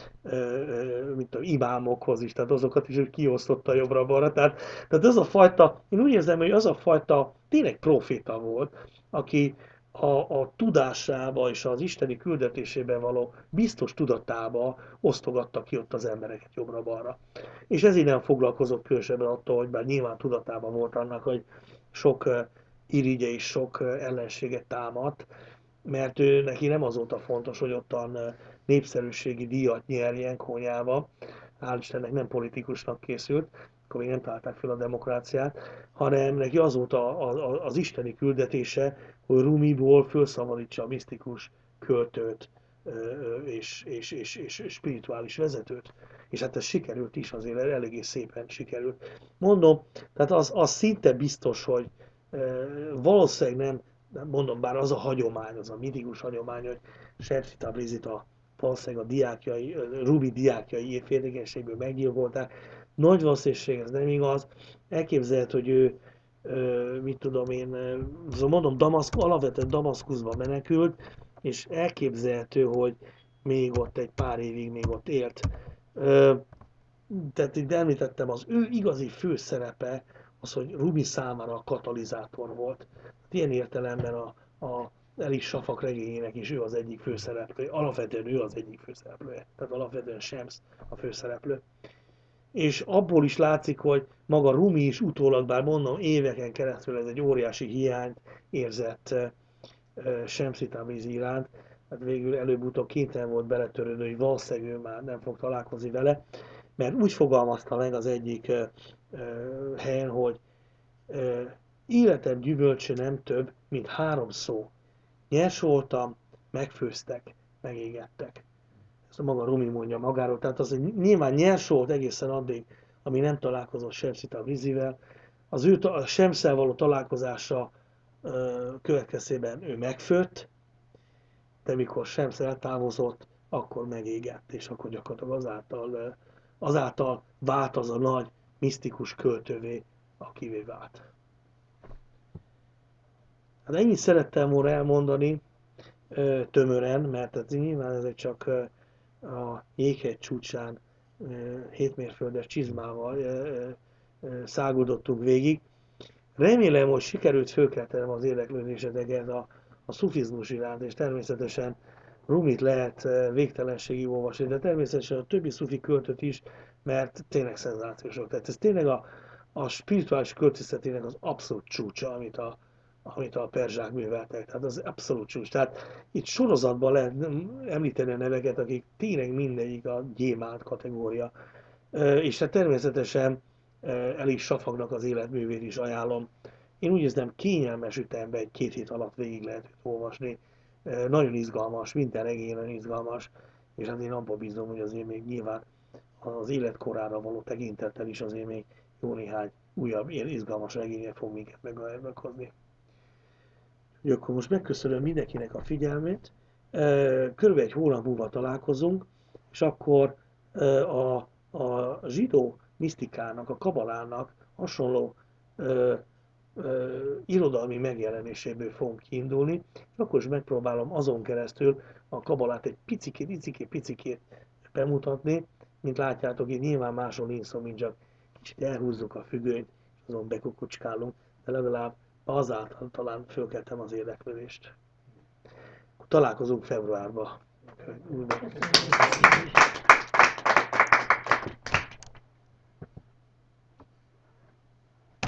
mint tudom, imámokhoz is, tehát azokat is kiosztotta jobbra-balra. Tehát, tehát az a fajta, én úgy érzem, hogy az a fajta tényleg proféta volt, aki a, a tudásába és az isteni küldetésében való biztos tudatába osztogatta ki ott az embereket jobbra-balra. És ezért nem foglalkozott különösebben attól, hogy bár nyilván tudatában volt annak, hogy sok irigye és sok ellenséget támadt, mert ő neki nem az volt a fontos, hogy ottan népszerűségi díjat nyerjen Kónyába. Hál' Istennek nem politikusnak készült, akkor még nem találták fel a demokráciát, hanem neki az volt a, a, az isteni küldetése, hogy Rumiból felszabadítsa a misztikus költőt és, és, és, és, és spirituális vezetőt. És hát ez sikerült is, azért eléggé szépen sikerült. Mondom, tehát az, az szinte biztos, hogy valószínűleg nem, mondom, bár az a hagyomány, az a mitikus hagyomány, hogy Shams Tabrizit a valószínűleg a diákjai, Ruby diákjai féltékenységből meggyilkolták. Nagy valószínűség ez nem igaz. Elképzelhető, hogy ő, mit tudom én, szóval mondom, Damaszk, alapvetően Damaszkuszba menekült, és elképzelhető, hogy még ott egy pár évig még ott élt. Tehát itt említettem, az ő igazi főszerepe az, hogy Ruby számára a katalizátor volt. Ilyen értelemben a, a Elis Shafak regényének is ő az egyik főszereplő. Alapvetően ő az egyik főszereplője. Tehát alapvetően Shams a főszereplő. És abból is látszik, hogy maga Rumi is utólag, bár mondom, éveken keresztül ez egy óriási hiányt érzett Shams Tabrizi iránt. Hát végül előbb-utóbb kénytelen volt beletörődni, hogy valószínűleg ő már nem fog találkozni vele, mert úgy fogalmazta meg az egyik uh, uh, helyen, hogy uh, életem gyümölcse nem több, mint három szó. Nyers voltam, megfőztek, megégettek. Ezt maga Rumi mondja magáról, tehát az, hogy nyilván nyers volt egészen addig, amíg nem találkozott Shams Tabrizivel. Az ő a Shamsszel való találkozása uh, következtében ő megfőtt, de mikor Shams eltávozott, akkor megégett, és akkor gyakorlatilag azáltal, azáltal vált az a nagy, misztikus költővé, akivé vált. Hát ennyit szerettem volna elmondani tömören, mert ez nyilván ezek csak a jéghegy csúcsán hétmérföldes csizmával száguldottuk végig. Remélem, hogy sikerült fölkeltenem az érdeklődéseteket a, a szufizmus iránt, és természetesen Rumit lehet végtelenségig olvasni, de természetesen a többi szufi költőt is, mert tényleg szenzációsok. Tehát ez tényleg a, a spirituális költészetének az abszolút csúcsa, amit a, amit a perzsák műveltek. Tehát az abszolút csúcs. Tehát itt sorozatban lehet említeni a neveket, akik tényleg mindegyik a gyémánt kategória. És hát természetesen Elis Shafaknak az életművét is ajánlom. Én úgy érzem, kényelmes ütemben egy két hét alatt végig lehet őt olvasni. Nagyon izgalmas, minden regény nagyon izgalmas, és hát én abban bízom, hogy azért még nyilván az életkorára való tekintettel is azért még jó néhány újabb, ilyen izgalmas regények fog minket meghozni. Úgyhogy akkor most megköszönöm mindenkinek a figyelmét. Körülbelül egy hónap múlva találkozunk, és akkor a, a zsidó misztikának, a kabalának hasonló ö, ö, irodalmi megjelenéséből fogunk kiindulni, és akkor is megpróbálom azon keresztül a kabalát egy picikét, picikét, picikét bemutatni, mint látjátok, itt nyilván máshol nincs szó, mint csak kicsit elhúzzuk a függönyt, és azon bekukucskálunk, de legalább azáltal talán fölkeltem az érdeklődést. Találkozunk februárban.